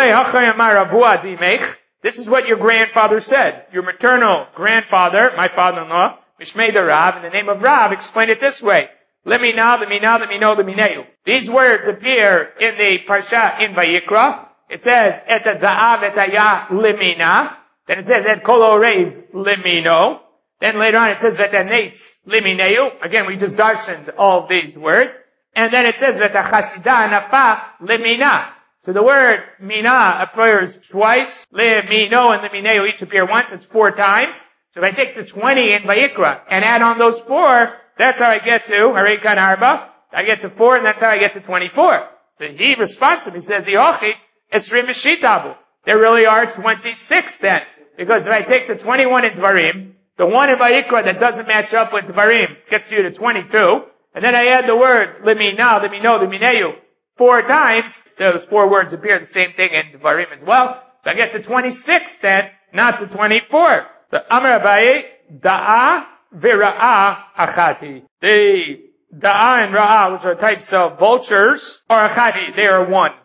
This is what your grandfather said. Your maternal grandfather, my father-in-law, Mishmei the Rav, in the name of Rav, explained it this way. Lemina, lemina, lemino, lemineu. These words appear in the Parsha in Vayikra. It says, et da'av et haya lemina. Then it says, et kol orev lemino. Then later on it says, et anetz lemineu. Again, we just darshaned all of these words. And then it says, et chasida nafa lemina. So the word mina appears twice. Lemino and lemineu each appear once. It's 4 times. So if I take the 20 in Vayikra and add on those 4, that's how I get to Harikan Arba. I get to 4, and that's how I get to 24. So he responds to me, he says, Yochi, it's Rimashitabu. There really are 26 then. Because if I take the 21 in Dvarim, the one in Vayikra that doesn't match up with Dvarim gets you to 22, and then I add the word Limina, Limino, Limineu 4 times, those 4 words appear the same thing in Dvarim as well. So I get to 26 then, not to 24. So Amar Abaye, Da'a, V'ra'ah achati. The da'ah and ra'ah, which are types of vultures, are achati. They are one.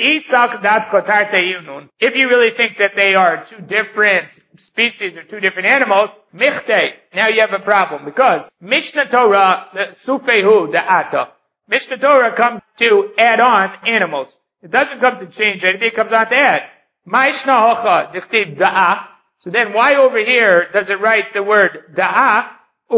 If you really think that they are 2 different species or 2 different animals, michte, now you have a problem. Because Mishnah Torah, sufehu da'ata. Mishnah Torah comes to add on animals. It doesn't come to change anything, it comes on to add. Ma'ishna hocha dichtib da'ah. So then why over here does it write the word da'ah? So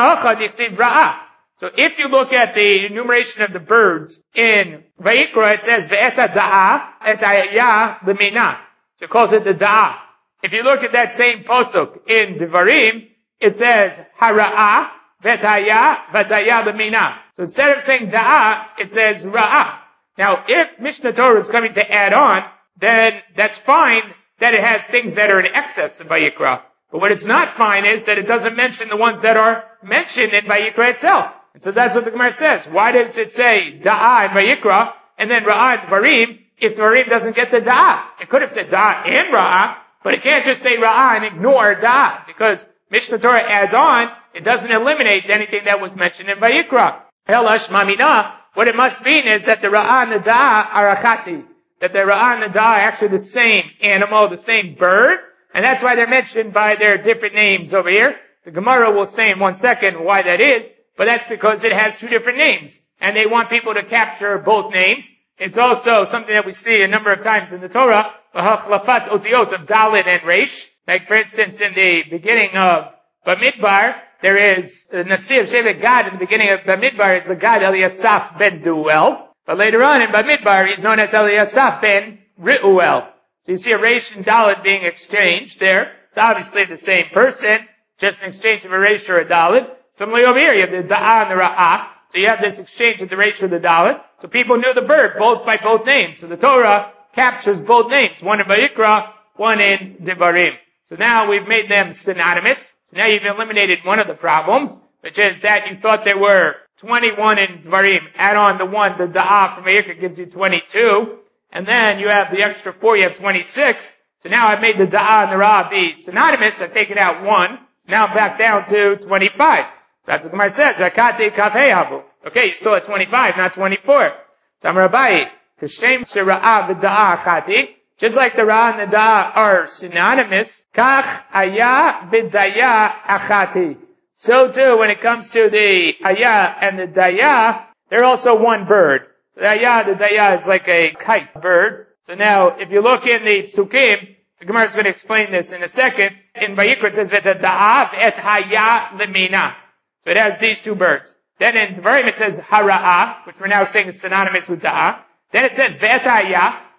if you look at the enumeration of the birds in Vayikra, it says ve'eta da'a et haya lemina. So it calls it the da'a. If you look at that same posuk in Devarim, it says hara'ah ve'taya ve'taya lemina. So instead of saying da'a, it says ra'ah. Now if Mishnah Torah is coming to add on, then that's fine that it has things that are in excess of Vayikra. But what it's not fine is that it doesn't mention the ones that are mentioned in Vayikra itself. And so that's what the Gemara says. Why does it say Da'a in Vayikra and then Ra'ah in Dvarim if Dvarim doesn't get the Da'a? It could have said Da'a and Ra'ah, but it can't just say Ra'ah and ignore Da'a because Mishnah Torah adds on, it doesn't eliminate anything that was mentioned in Vayikra. Helash Mamina, what it must mean is that the Ra'ah and the Da'a are achati. That the Ra'ah and the Da'a are actually the same animal, the same bird. And that's why they're mentioned by their different names over here. The Gemara will say in 1 second why that is, but that's because it has 2 different names. And they want people to capture both names. It's also something that we see a number of times in the Torah, v'hachlafat otiyot of Dalet and Reish. Like for instance in the beginning of Bamidbar, there is Nasir Shevet Gad in the beginning of Bamidbar is the Gad Eliasaph ben Duel. But later on in Bamidbar he's known as Eliasaph ben Reuel. So you see a Reish and Dalet being exchanged there. It's obviously the same person, just an exchange of a Reish or a Dalet. Similarly over here, you have the Da'a and the Ra'ah. So you have this exchange of the Reish or the Dalet. So people knew the bird both by both names. So the Torah captures both names, one in Vayikra, one in Devarim. So now we've made them synonymous. Now you've eliminated one of the problems, which is that you thought there were 21 in Devarim. Add on the 1, the Da'a from Vayikra gives you 22. And then you have the extra 4, you have 26. So now I've made the Da'a and the Ra'ah be synonymous. I've taken out 1. Now I'm back down to 25. So that's what the Gemara says. Rakate kafehavu. Okay, you're still at 25, not 24. Samar Abaye, Kashem Shira'ah v'Da'a achati. Just like the Ra'ah and the Da'a are synonymous, Kach Aya v'Daya achati. So too, when it comes to the Aya and the Daya, they're also one bird. The Daya is like a kite bird. So now, if you look in the Psukim, the Gemara is going to explain this in a second. In Vayikra it says, V'Da'a v'et haya lemina. So it has these 2 birds. Then in Devarim it says Hara'ah, which we're now saying is synonymous with Da'a. Then it says V'et haya,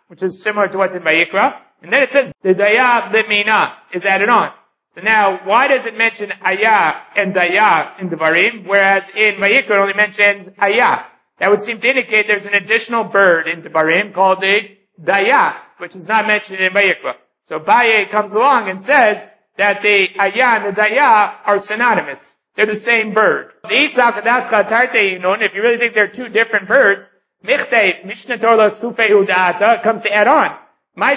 which is similar to what's in Vayikra. And then it says the daya limina is added on. So now, why does it mention ayah and daya in Devarim, whereas in Vayikra it only mentions ayah? That would seem to indicate there's an additional bird in Devarim called the daya, which is not mentioned in Vayikra. So Abaye comes along and says that the ayah and the daya are synonymous. They're the same bird. If you really think they're two different birds, comes to add on. Why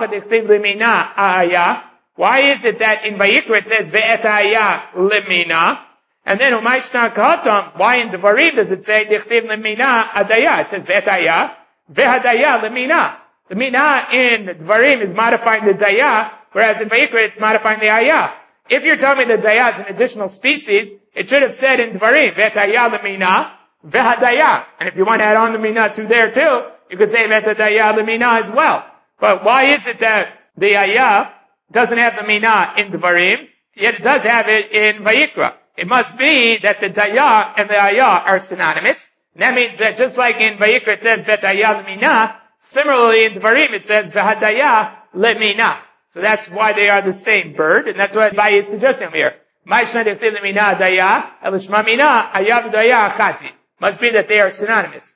is it that in Vayikra it says ve'et ayah limina, and then why in Devarim does it say dichtiv limina adaya? It says ve'et ayah ve'hadaya limina. The mina in Devarim is modifying the daya, whereas in Vayikra it's modifying the ayah. If you're telling me the daya is an additional species, it should have said in Devarim ve'et ayah limina ve'hadaya. And if you want to add on the mina to there too, you could say ve'et ayah limina as well. But why is it that the ayah doesn't have the mina in Devarim, yet it does have it in Vayikra? It must be that the daya and the ayah are synonymous. And that means that just like in Vayikra it says ve'et ayah limina, similarly in Devarim it says v'hadaya limina. So that's why they are the same bird, and that's what Abaye is suggesting here. Must be that they are synonymous.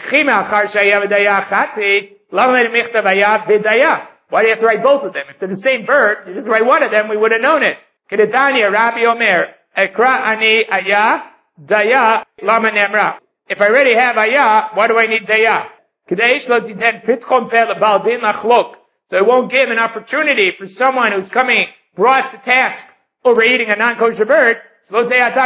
Why do you have to write both of them? If they're the same bird, you just write one of them, we would have known it. Rabbi Omer, Ekra ani ayah, daya lama nemra. If I already have ayah, why do I need daya? So it won't give an opportunity for someone who's brought to task over eating a non-kosher bird. You call it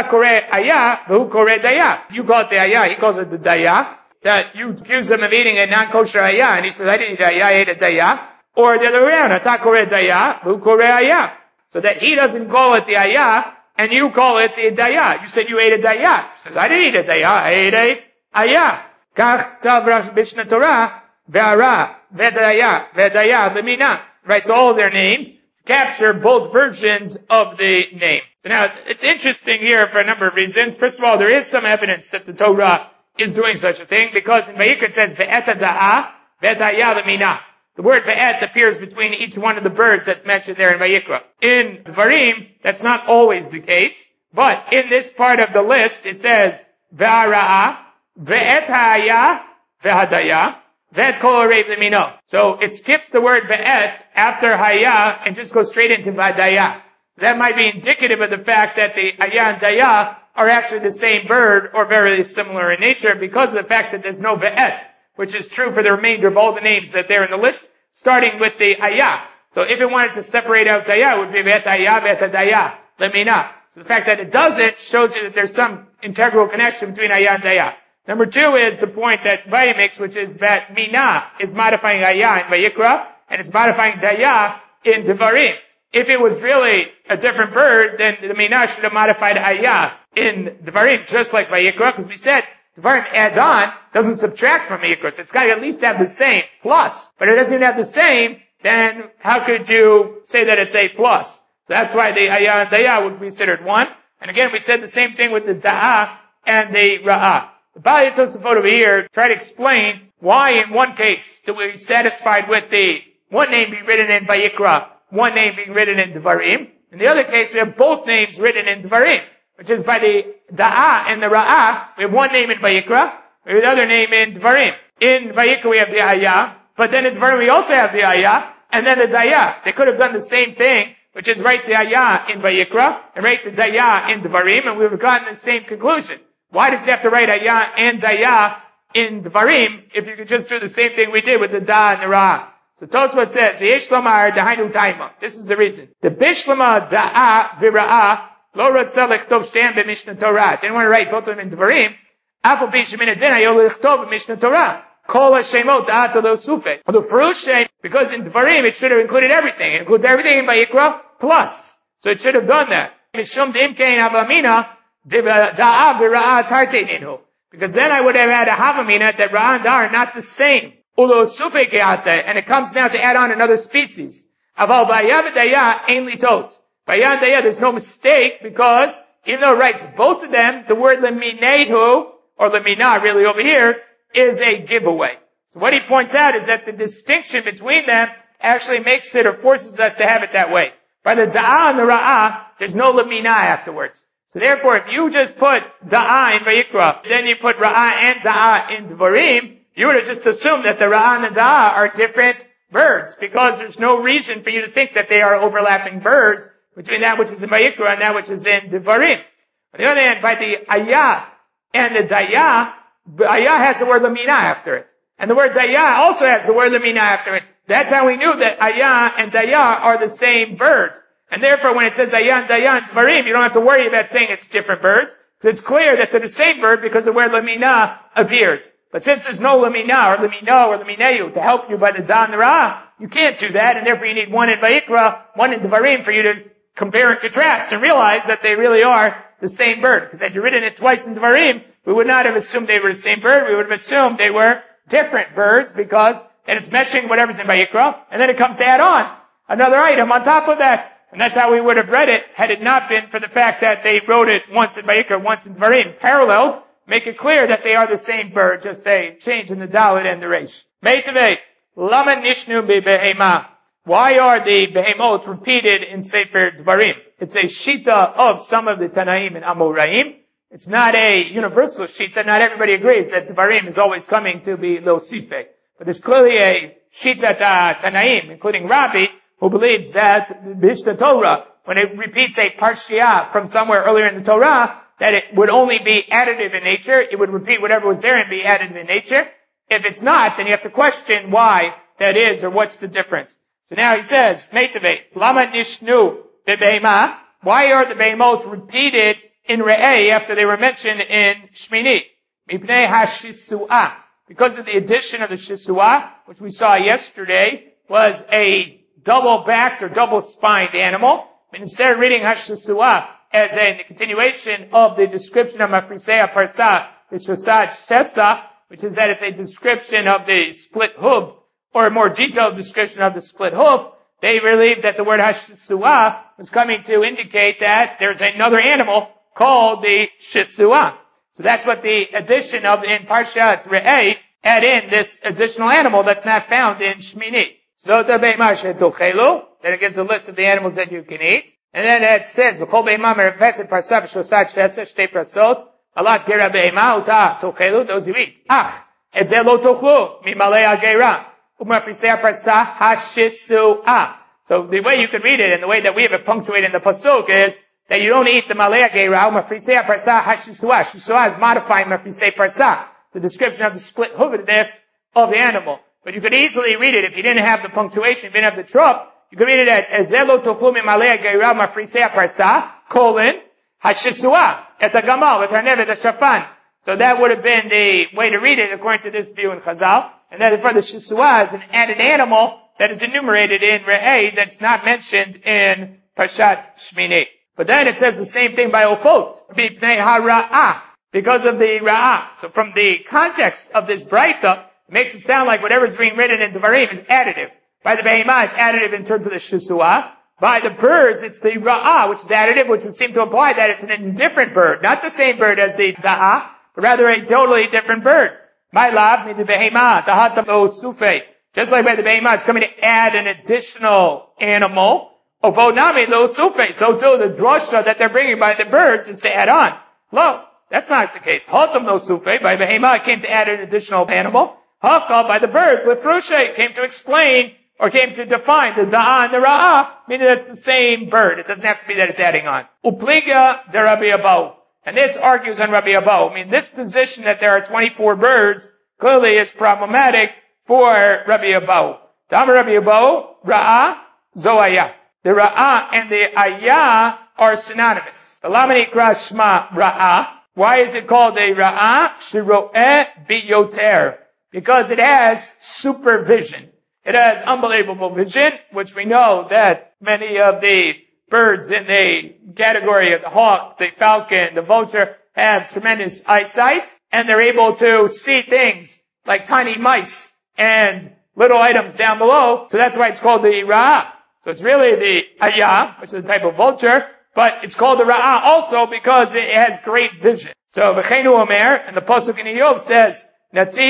the ayah, he calls it the daya. That you accuse him of eating a non-kosher ayah, and he says, I didn't eat ayah, I ate a daya. Or the other way around, so that he doesn't call it the ayah, and you call it the daya. You said you ate a daya. He says, I didn't eat a daya, I ate a ayah. Kach tav Mishnah Torah, ve'ara, ve'daya, ve'daya, lemina. Writes all of their names to capture both versions of the name. So now, it's interesting here for a number of reasons. First of all, there is some evidence that the Torah is doing such a thing, because in Vayikra it says ve'et da'a, ve'daya lemina. The word ve'et appears between each one of the birds that's mentioned there in Vayikra. In Devarim, that's not always the case, but in this part of the list it says ve'ara'a, ve'et ha'aya, ve'hadaya, ve'et kol orev lemino. So it skips the word ve'et after haya and just goes straight into v'hadaya. That might be indicative of the fact that the ayah and daya are actually the same bird or very similar in nature, because of the fact that there's no ve'et, which is true for the remainder of all the names that they're in the list, starting with the ayah. So if it wanted to separate out daya, it would be ve'et ayah, ve'et daya, lemina. So the fact that it doesn't shows you that there's some integral connection between ayah and daya. Number two is the point that Abaye makes, which is that mina is modifying ayah in Vayikra, and it's modifying daya in Devarim. If it was really a different bird, then the mina should have modified ayah in Devarim, just like Vayikra, because we said Devarim adds on, doesn't subtract from Vayikra, so it's got to at least have the same plus. But it doesn't even have the same, then how could you say that it's a plus? So that's why the ayah and daya would be considered one. And again, we said the same thing with the da'a and the ra'ah. The Bali Tosafot over here try to explain why in one case do we be satisfied with the one name being written in Vayikra, one name being written in Devarim. In the other case, we have both names written in Devarim, which is by the da'a and the ra'ah. We have one name in Vayikra, we have another name in Devarim. In Vayikra we have the ayah, but then in Devarim we also have the ayah, and then the daya. They could have done the same thing, which is write the ayah in Vayikra, and write the daya in Devarim, and we would have gotten the same conclusion. Why does it have to write ayah and daya in Devarim if you could just do the same thing we did with the da and the ra'ah? So Tosfot says, V'yesh lomar dahainu taima. This is the reason. The bishlama da'a v'ra'ah lo ratzah lechtov shteim b'mishnah Torah. Didn't want to write both of them in Devarim. Afal pi shemin adin hayo lechtov b'mishnah Torah. Kol ha'shemot da'ata lo sufe. The Ferush shem, because in Devarim it should have included everything. It includes everything in Vayikra plus. So it should have done that. Mishum de'imkein havamina da'a v'ra'ah tarte ninhu. Because then I would have had a havamina that ra'ah and da'a are not the same. And it comes now to add on another species. Aval b'ayah v'daya ein litot. B'ayah and daya, there's no mistake, because even though it writes both of them, the word leminehu, or lemina really over here, is a giveaway. So what he points out is that the distinction between them actually makes it or forces us to have it that way. By the da'ah and the ra'ah, there's no lamina afterwards. So therefore, if you just put da'ah in Vayikra, then you put ra'ah and da'ah in Devarim, you would have just assumed that the ra'ah and the da'ah are different birds, because there's no reason for you to think that they are overlapping birds between that which is in Vayikra and that which is in Devarim. On the other hand, by the ayah and the dayah, ayah has the word lamina after it. And the word dayah also has the word lamina after it. That's how we knew that ayah and dayah are the same bird. And therefore, when it says ayah and dayah and Devarim, you don't have to worry about saying it's different birds, because it's clear that they're the same bird because the word lamina appears. But since there's no lamina or lamino or lamineu to help you by the da and the ra, you can't do that, and therefore you need one in Vayikra, one in Devarim for you to compare and contrast and realize that they really are the same bird. Because had you written it twice in Devarim, we would not have assumed they were the same bird. We would have assumed they were different birds, because then it's meshing whatever's in Vayikra, and then it comes to add on another item on top of that. And that's how we would have read it had it not been for the fact that they wrote it once in Vayikra, once in Devarim, paralleled, make it clear that they are the same bird, just they change in the Dalet and the Reish. Meitavei, Lama Nishnu Behema. Why are the Behemot repeated in Sefer Devarim? It's a shita of some of the Tanaim and Amoraim. It's not a universal shita. Not everybody agrees that Devarim is always coming to be Lo Sifei. But there's clearly a shita Tanaim, including Rabbi, who believes that Bishta Torah, when it repeats a Parshiah from somewhere earlier in the Torah, that it would only be additive in nature. It would repeat whatever was there and be additive in nature. If it's not, then you have to question why that is, or what's the difference. So now he says, Meitavei, Lama Nishnu Bebehema. Why are the Behemot repeated in Re'eh after they were mentioned in Shmini? Mipnei HaShisu'ah. Because of the addition of the Shisu'ah, which we saw yesterday, was a double-backed or double-spined animal. And instead of reading HaShisu'ah as a continuation of the description of Mafrisei Parsa, the Shosaj Shesa, which is that it's a description of the split hoof, or a more detailed description of the split hoof, they believe that the word Hashisuah was coming to indicate that there's another animal called the Shisuah. So that's what the addition of in Parshat Re'eh add in this additional animal that's not found in Shmini. So the Be'ema Shetuchelu, then it gives a list of the animals that you can eat. And then it says, V'chol Be'ema merefeset parsa v'shosat shesa shtei prasot, alat gera Be'ema uta tuchelu, those you eat. Ach, et ze lo tuchlu, mimalei agera, umafrisei parsa hashisu'ah. So the way you could read it, and the way that we have it punctuated in the pasuk is, that you don't eat the malei agera, umafrisei parsa hashisu'ah. Shisu'ah is modifying mafrisei parsa, the description of the split hoovedness of the animal. But you could easily read it if you didn't have the punctuation, if you didn't have the trup. You could read it as Zelo Toplumi Malea Gaira Mafrisea Parsa, Hashisuah, et Gamal, et Harnevet, et Shafan. So that would have been the way to read it according to this view in Chazal. And then for the Shisuah is an added animal that is enumerated in Re'eh that's not mentioned in Parshat Shmini. But then it says the same thing by Ofot, B'pnei HaRa'ah, because of the Ra'ah. So from the context of this Braita, it makes it sound like whatever's being written in Devarim is additive. By the Behemah, it's additive in terms of the Shisuah. By the birds, it's the Ra'ah, which is additive, which would seem to imply that it's an indifferent bird. Not the same bird as the Da'ah, but rather a totally different bird. My love, me the Behemah, Tahatam O Sufe. Just like by the Behemah, it's coming to add an additional animal. Obonami Lo Sufe. So too, the drosha that they're bringing by the birds is to add on. Lo, that's not the case. Hatam Lo Sufe. By Behemah, it came to add an additional animal. Haka, by the birds, Lefrushe, came to explain, or came to define the Da'ah and the Ra'ah, meaning that it's the same bird. It doesn't have to be that it's adding on. Upliga de Rabbi Abau. And this argues on Rabbi Abau. I mean, this position that there are 24 birds clearly is problematic for Rabbi Abau. Dama Rabbi Abau, Ra'ah, Zo'ayah. The Ra'ah and the Ayah are synonymous. The Lamani Krashma Ra'ah. Why is it called a Ra'ah? Shiro'eh biyoter. Because it has supervision. It has unbelievable vision, which we know that many of the birds in the category of the hawk, the falcon, the vulture have tremendous eyesight, and they're able to see things like tiny mice and little items down below. So that's why it's called the Ra'ah. So it's really the Ayah, which is a type of vulture, but it's called the Ra'ah also because it has great vision. So V'cheinu Omer, and the pasuk in Iyov says, Nativ,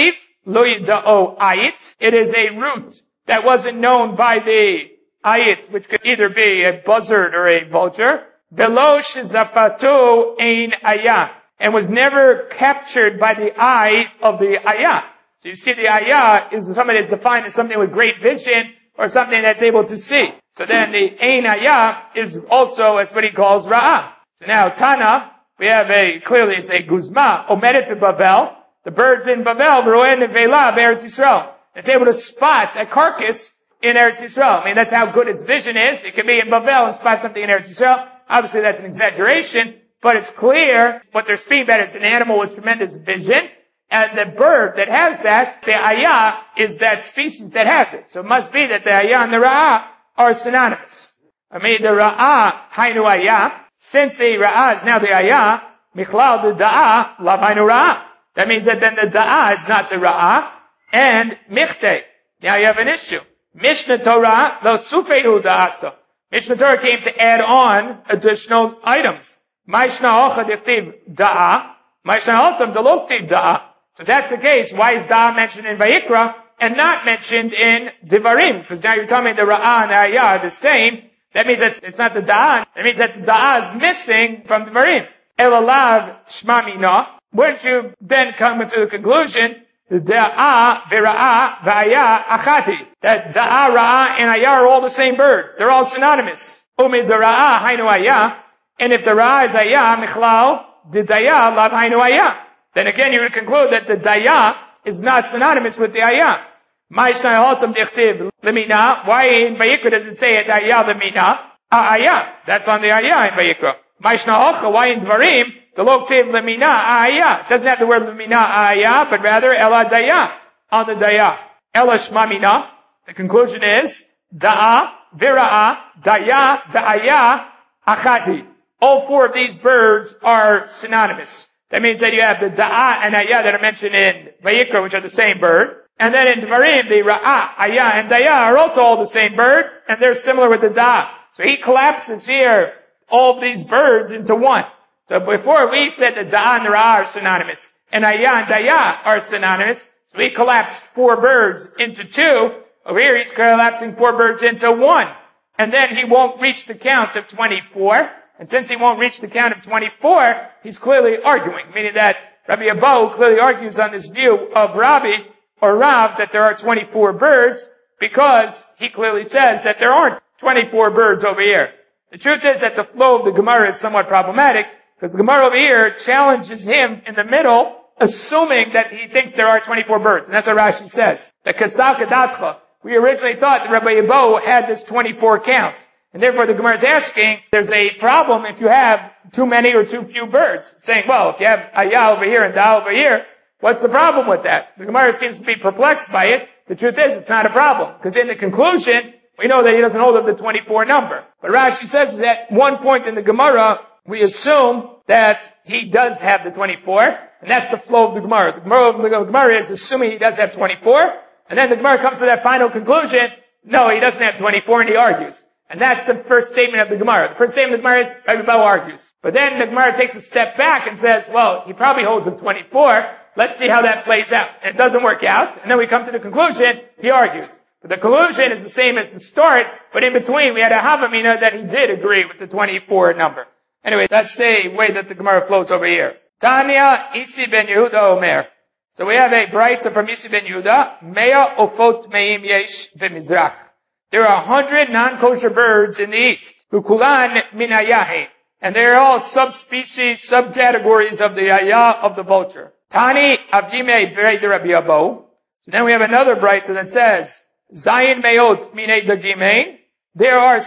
lo yida'o ayit. It is a root that wasn't known by the ayit, which could either be a buzzard or a vulture. Velo shizafatu ein ayah. And was never captured by the eye of the ayah. So you see the ayah is something that's defined as something with great vision or something that's able to see. So then the ein ayah is also as what he calls ra'ah. So now Tana, we have clearly it's a guzma, omeret beBavel, the birds in Bavel, v'roeh nevela be'Eretz Yisrael. It's able to spot a carcass in Eretz Yisrael. I mean, that's how good its vision is. It can be in Bavel and spot something in Eretz Yisrael. Obviously that's an exaggeration, but it's clear what they're speaking about is an animal with tremendous vision, and the bird that has that, the ayah, is that species that has it. So it must be that the ayah and the ra'ah are synonymous. I mean, the ra'ah, hainu ayah, since the ra'ah is now the ayah, michlal the da'ah, lav hainu ra'ah. That means that then the da'ah is not the ra'ah, and michte. Now you have an issue. Mishnah Torah, lo sufehu da'ato. Mishnah Torah came to add on additional items. Maishna ocha dechtiv da'ah, maishna otam deloktiv da'ah. So if that's the case, why is da'ah mentioned in Vayikra and not mentioned in Devarim? Because now you're telling me the ra'ah and the ayah are the same. That means that it's not the da'ah. That means that the da'ah is missing from Devarim. Elalav shma mina. Wouldn't you then come to the conclusion, da'ah v'ra'ah v'ayah achati. That da'ah, ra'ah, and ayah are all the same bird. They're all synonymous. Umid the ra'ah hainu ayah. And if the ra'ah is ayah, michlal, the dayah, lav hainu ayah. Then again you would conclude that the dayah is not synonymous with the ayah. Ma'ishnai hotam dichtiv lemina. Why in Vayikra does it say it's ayah lemina? Ayah. That's on the ayah in Vayikra. Ma'ishna hocha. Why in Dvarim the loktiv lemina ayah? It doesn't have the word lemina ayah, but rather ela dayah on the dayah. Ela shmamina. The conclusion is da'ah, vira'ah, dayah, va'ayah, achati. All four of these birds are synonymous. That means that you have the da'ah and ayah that are mentioned in Vayikra, which are the same bird. And then in Devarim, the ra'ah, ayah, and dayah are also all the same bird, and they're similar with the da'ah. So he collapses here all of these birds into one. So before we said that da'ah and the ra'ah are synonymous, and ayah and dayah are synonymous, so he collapsed four birds into two. Over here he's collapsing four birds into one. And then he won't reach the count of 24. And since he won't reach the count of 24, he's clearly arguing, meaning that Rabbi Abahu clearly argues on this view of Rabbi or Rav that there are 24 birds because he clearly says that there aren't 24 birds over here. The truth is that the flow of the Gemara is somewhat problematic because the Gemara over here challenges him in the middle, assuming that he thinks there are 24 birds. And that's what Rashi says. The Kasal Kadatcha. We originally thought that Rabbi Abahu had this 24 count. And therefore the Gemara is asking, there's a problem if you have too many or too few birds. It's saying, well, if you have ayah over here and da over here, what's the problem with that? The Gemara seems to be perplexed by it. The truth is, it's not a problem. Because in the conclusion, we know that he doesn't hold of the 24 number. But Rashi says that one point in the Gemara, we assume that he does have the 24, and that's the flow of the Gemara. The Gemara is assuming he does have 24, and then the Gemara comes to that final conclusion, no, he doesn't have 24, and he argues. And that's the first statement of the Gemara. The first statement of the Gemara is, Rabbi Abahu argues. But then the Gemara takes a step back and says, well, he probably holds a 24. Let's see how that plays out. And it doesn't work out. And then we come to the conclusion, he argues. But the conclusion is the same as the start, but in between we had a Havamina that he did agree with the 24 number. Anyway, that's the way that the Gemara flows over here. Tanya Isi ben Yehuda Omer. So we have a Braita from Isi ben Yehuda. Mea ofot meim yesh v'mizrach. There are 100 non-kosher birds in the east. Ukulan min ayahe. And they're all subspecies, subcategories of the ayah of the vulture. Tani avime berei de Rabbi Abahu. So then we have another Braita that says, Zayin meot minei dagimein. There are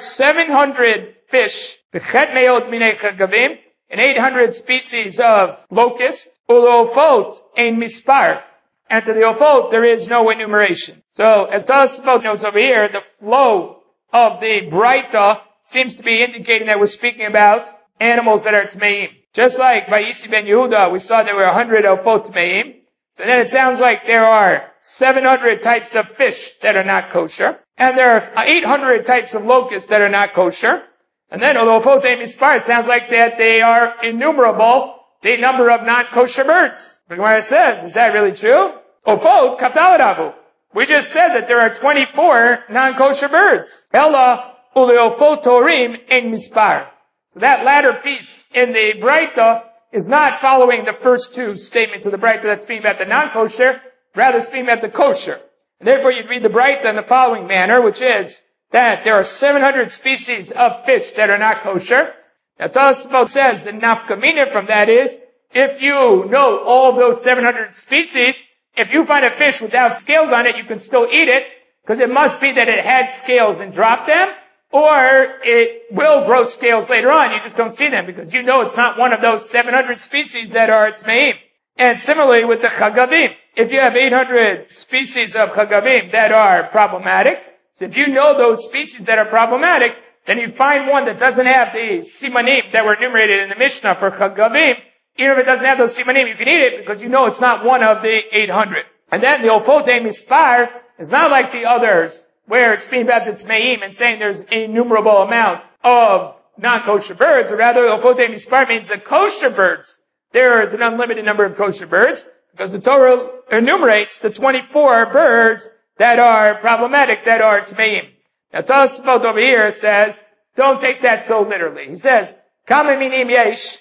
700 fish, bechet meot minei chagavim, and 800 species of locust. Ulofot ein mispar. And to the ofot, there is no enumeration. So, as Tosafot notes over here, the flow of the Braita seems to be indicating that we're speaking about animals that are tmeim. Just like by Isi ben Yehuda, we saw there were 100 ofot tmeim. So then it sounds like there are 700 types of fish that are not kosher. And there are 800 types of locusts that are not kosher. And then, although ofot ein mispar, it sounds like that they are innumerable, the number of non-kosher birds. The Gemara says, is that really true? Ofot kaptaladavu. We just said that there are 24 non-kosher birds. Ella uleofot torim en mispar. So that latter piece in the Braita is not following the first two statements of the Braita that's speaking about the non-kosher, rather speaking about the kosher. And therefore you'd read the Braita in the following manner, which is that there are 700 species of fish that are not kosher. Now Tosafot says the nafkamina from that is, if you know all those 700 species, if you find a fish without scales on it, you can still eat it, because it must be that it had scales and dropped them, or it will grow scales later on. You just don't see them because you know it's not one of those 700 species that are tmeim. And similarly with the chagavim, if you have 800 species of chagavim that are problematic, so if you know those species that are problematic, then you find one that doesn't have the simanim that were enumerated in the Mishnah for chagavim. Even if it doesn't have those simanim, you can eat it because you know it's not one of the 800. And then the ofote mispar is not like the others, where it's speaking about the tmeim and saying there's an innumerable amount of non-kosher birds, or rather, ofote mispar means the kosher birds. There is an unlimited number of kosher birds, because the Torah enumerates the 24 birds that are problematic, that are tmeim. Now, Tosafot over here says, don't take that so literally. He says, Kama minim yesh,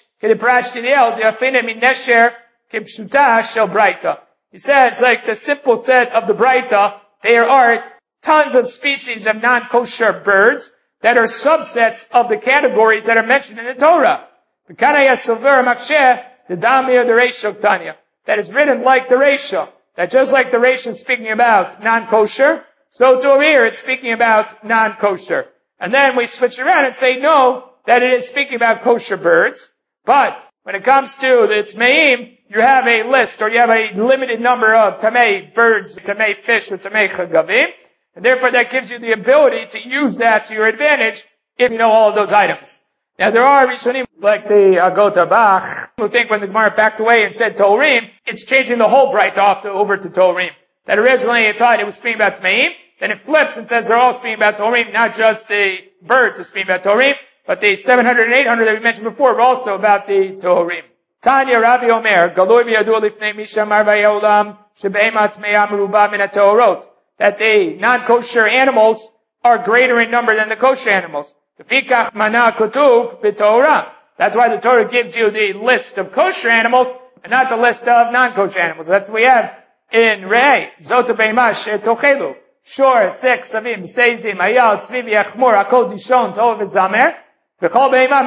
he says, like the simple set of the Braita, there are tons of species of non-kosher birds that are subsets of the categories that are mentioned in the Torah. That is written like the Reisha. That just like the Reisha is speaking about non-kosher, so to over here it's speaking about non-kosher. And then we switch around and say, no, that it is speaking about kosher birds. But when it comes to the tmeim, you have a list, or you have a limited number of tamei birds, tamei fish, or tamei chagavim, and therefore that gives you the ability to use that to your advantage if you know all of those items. Now there are Rishonim, like the Agota Bach, who think when the Gemara backed away and said Torim, it's changing the whole Braita over to Torim. That originally it thought it was speaking about tmeim, then it flips and says they're all speaking about Torim, not just the birds are speaking about Torim, but the 700 and 800 that we mentioned before were also about the Torim. Tanya Rabbi Omer, Galoi v'yadu lifnei mishamar v'yolam shebe'emat me'am ruba min ha'torot. That the non-kosher animals are greater in number than the kosher animals. Lefikach mana kutuv b'Torah. That's why the Torah gives you the list of kosher animals and not the list of non-kosher animals. That's what we have in Re'eh. Zota be'emash tochelu. Shor, sek, savim, seizim, ayal, tzviv, yachmur, akol dishon, tov, v'zamer. So it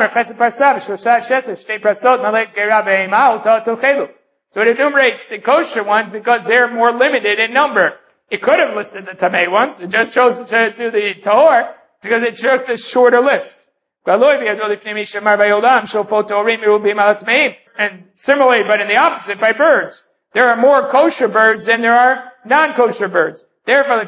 enumerates the kosher ones because they're more limited in number. It could have listed the tamei ones. It just chose to do the tahor because it took the shorter list. And similarly, but in the opposite, by birds, there are more kosher birds than there are non-kosher birds. Therefore,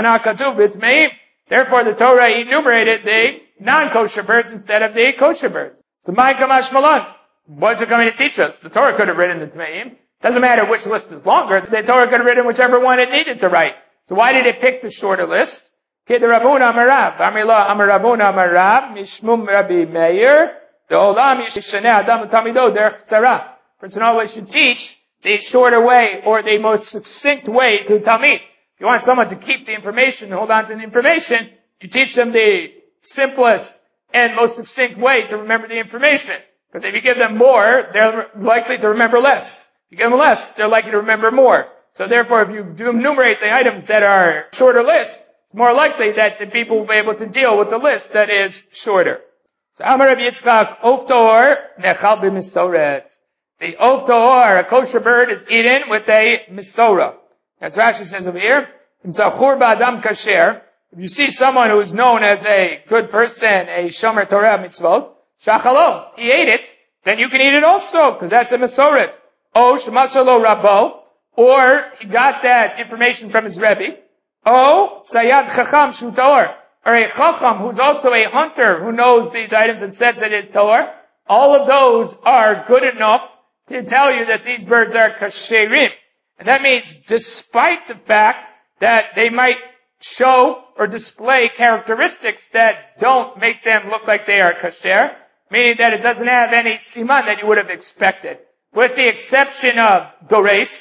the Torah enumerated the non-kosher birds instead of the kosher birds. So, Ma'ikamash Malan, what's it coming to teach us? The Torah could have written the Tmeim. Doesn't matter which list is longer. The Torah could have written whichever one it needed to write. So why did it pick the shorter list? Kid Ravuna Amarav, Amila Amaravuna Amarav, Mishmum Rabbi Meir, the Olam Yishaneh Adam Tamido Derech Tzara. Person always should teach the shorter way or the most succinct way to Talmid. If you want someone to keep the information and hold on to the information, you teach them the simplest and most succinct way to remember the information. Because if you give them more, they're likely to remember less. If you give them less, they're likely to remember more. So therefore, if you do enumerate the items that are shorter list, it's more likely that the people will be able to deal with the list that is shorter. So Amar Rabbi Yitzchak, Of Toor nechal b'misoret. The Of Toor, a kosher bird, is eaten with a misora. As Rashi says over here, Zachur ba'adam kasher. If you see someone who is known as a good person, a shomer Torah mitzvot, shachalo, he ate it, then you can eat it also, because that's a mesoret. O shemasalo rabbo, or he got that information from his rebbe. O sayad chacham shu tor, or a chacham who's also a hunter who knows these items and says it is tor. All of those are good enough to tell you that these birds are kasherim. And that means despite the fact that they might show or display characteristics that don't make them look like they are kasher, meaning that it doesn't have any siman that you would have expected. With the exception of dores,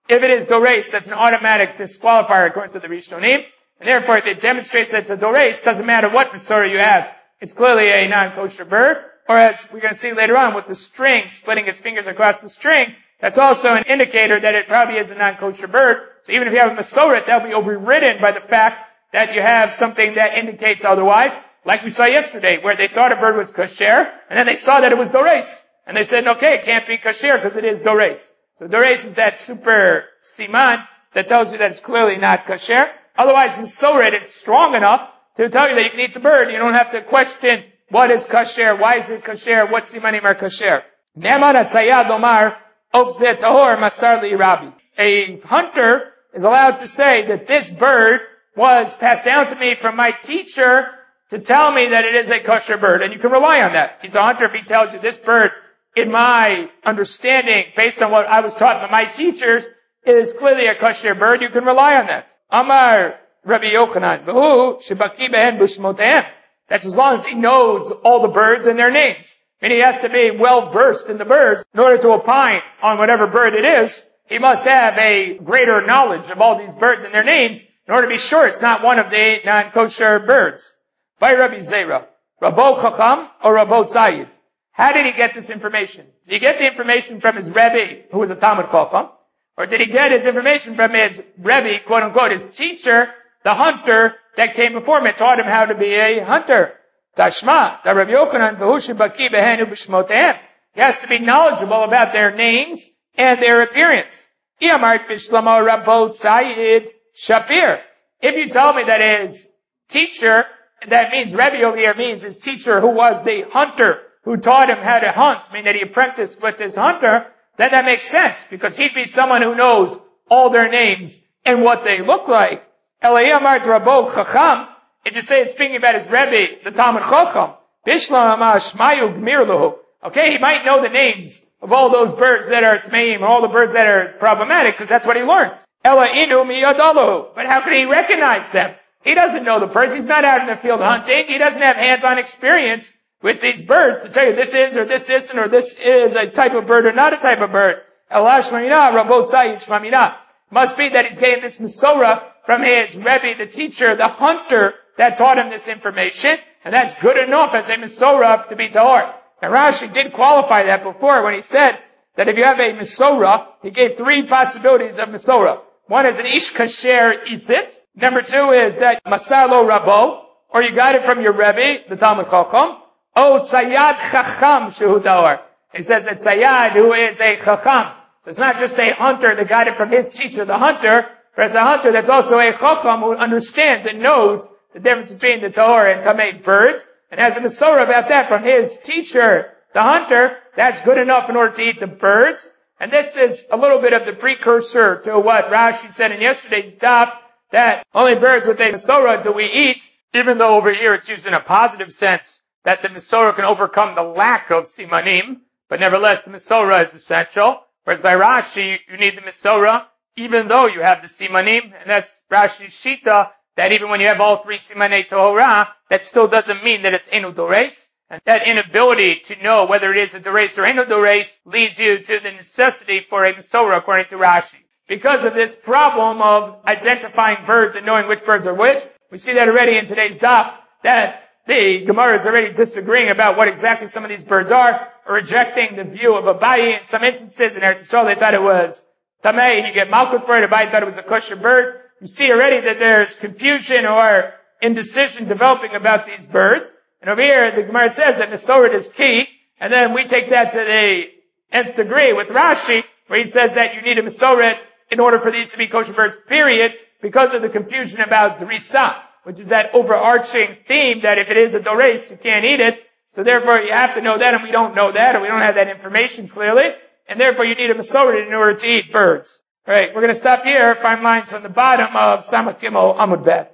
If it is Dores, that's an automatic disqualifier according to the Rishonim. And therefore, if it demonstrates that it's a Dores, doesn't matter what Mesorah you have, it's clearly a non-kosher bird. Or as we're going to see later on with the string, splitting its fingers across the string, that's also an indicator that it probably is a non-kosher bird. So even if you have a Mesorah, that'll be overridden by the fact that you have something that indicates otherwise. Like we saw yesterday, where they thought a bird was kosher, and then they saw that it was Dores. And they said, okay, it can't be kosher because it is Dores. So Dores is that super siman that tells you that it's clearly not kosher. Otherwise, Mesorah is strong enough to tell you that you can eat the bird. You don't have to question what is kosher, why is it kosher, what simanim are kosher. Ne'eman hatzayad omar obzeh tahor masar li Rabbi. A hunter is allowed to say that this bird was passed down to me from my teacher to tell me that it is a kosher bird. And you can rely on that. He's a hunter if he tells you this bird, in my understanding, based on what I was taught by my teachers, is clearly a kosher bird. You can rely on that. Amar Rabbi Yochanan, v'hu shebaki behen b'shmotehem. That's as long as he knows all the birds and their names. And he has to be well versed in the birds in order to opine on whatever bird it is. He must have a greater knowledge of all these birds and their names in order to be sure it's not one of the non-kosher birds. By Rabbi Zera, Rabbo Chacham or Rabbo Tzayid. How did he get this information? Did he get the information from his Rebbe, who was a Talmud Chacham? Or did he get his information from his Rebbe, quote unquote, his teacher, the hunter that came before him and taught him how to be a hunter? Tashma, the Rabbi Yochanan, v'hu shebaki behenu b'shmotehem. He has to be knowledgeable about their names and their appearance. Iyamart bishlamo Rabbo Tzayid Shapir. If you tell me that his teacher, that means Rebbe over here means his teacher who was the hunter who taught him how to hunt, meaning that he apprenticed with this hunter, then that makes sense, because he'd be someone who knows all their names and what they look like. Elayamart Rabbo Chacham, if you say it's speaking about his Rebbe, the Talmud Chacham, Bishlam Shmayu Gmirluhu. Okay, he might know the names of all those birds that are Tmeim, or all the birds that are problematic, because that's what he learned. Ela inu miyadalahu. But how can he recognize them? He doesn't know the birds. He's not out in the field hunting. He doesn't have hands-on experience with these birds to tell you this is or this isn't, or this is a type of bird or not a type of bird. Ela shmamina, Rabbo Tzayid shmamina. Must be that he's getting this Mesorah from his Rebbe, the teacher, the hunter that taught him this information. And that's good enough as a Mesorah to be tahor. And Rashi did qualify that before when he said that if you have a Mesorah, he gave three possibilities of Mesorah. One is an ish kasher eats it. Number two is that masar lo Rabbo, or you got it from your Rebbe, the Talmud Chacham. Oh, tzayad chacham shehu tahor. He says that tzayad, who is a chacham. So it's not just a hunter that got it from his teacher, the hunter, but it's a hunter that's also a chacham who understands and knows the difference between the tahor and tamei birds, and has a Mesorah about that from his teacher, the hunter. That's good enough in order to eat the birds. And this is a little bit of the precursor to what Rashi said in yesterday's daf, that only birds with a Mesorah do we eat, even though over here it's used in a positive sense, that the Mesorah can overcome the lack of simanim, but nevertheless the Mesorah is essential. Whereas by Rashi, you need the Mesorah, even though you have the simanim, and that's Rashi's shita, that even when you have all three simanei tohora, that still doesn't mean that it's enu dores. And that inability to know whether it is a dores or enu dores leads you to the necessity for a Mesorah according to Rashi. Because of this problem of identifying birds and knowing which birds are which, we see that already in today's daf, that the Gemara is already disagreeing about what exactly some of these birds are, or rejecting the view of Abaye. In some instances in Eretz Yisrael, they thought it was tamei, and you get malchut for it. Abaye thought it was a kosher bird. You see already that there's confusion or indecision developing about these birds. And over here, the Gemara says that Mesorah is key, and then we take that to the nth degree with Rashi, where he says that you need a Mesorah in order for these to be kosher birds, period, because of the confusion about Drisa, which is that overarching theme that if it is a dores, you can't eat it. So therefore you have to know that, and we don't know that, and we don't have that information clearly, and therefore you need a Mesorah in order to eat birds. Alright, we're going to stop here, find lines from the bottom of Samach Gimel Amud Bet.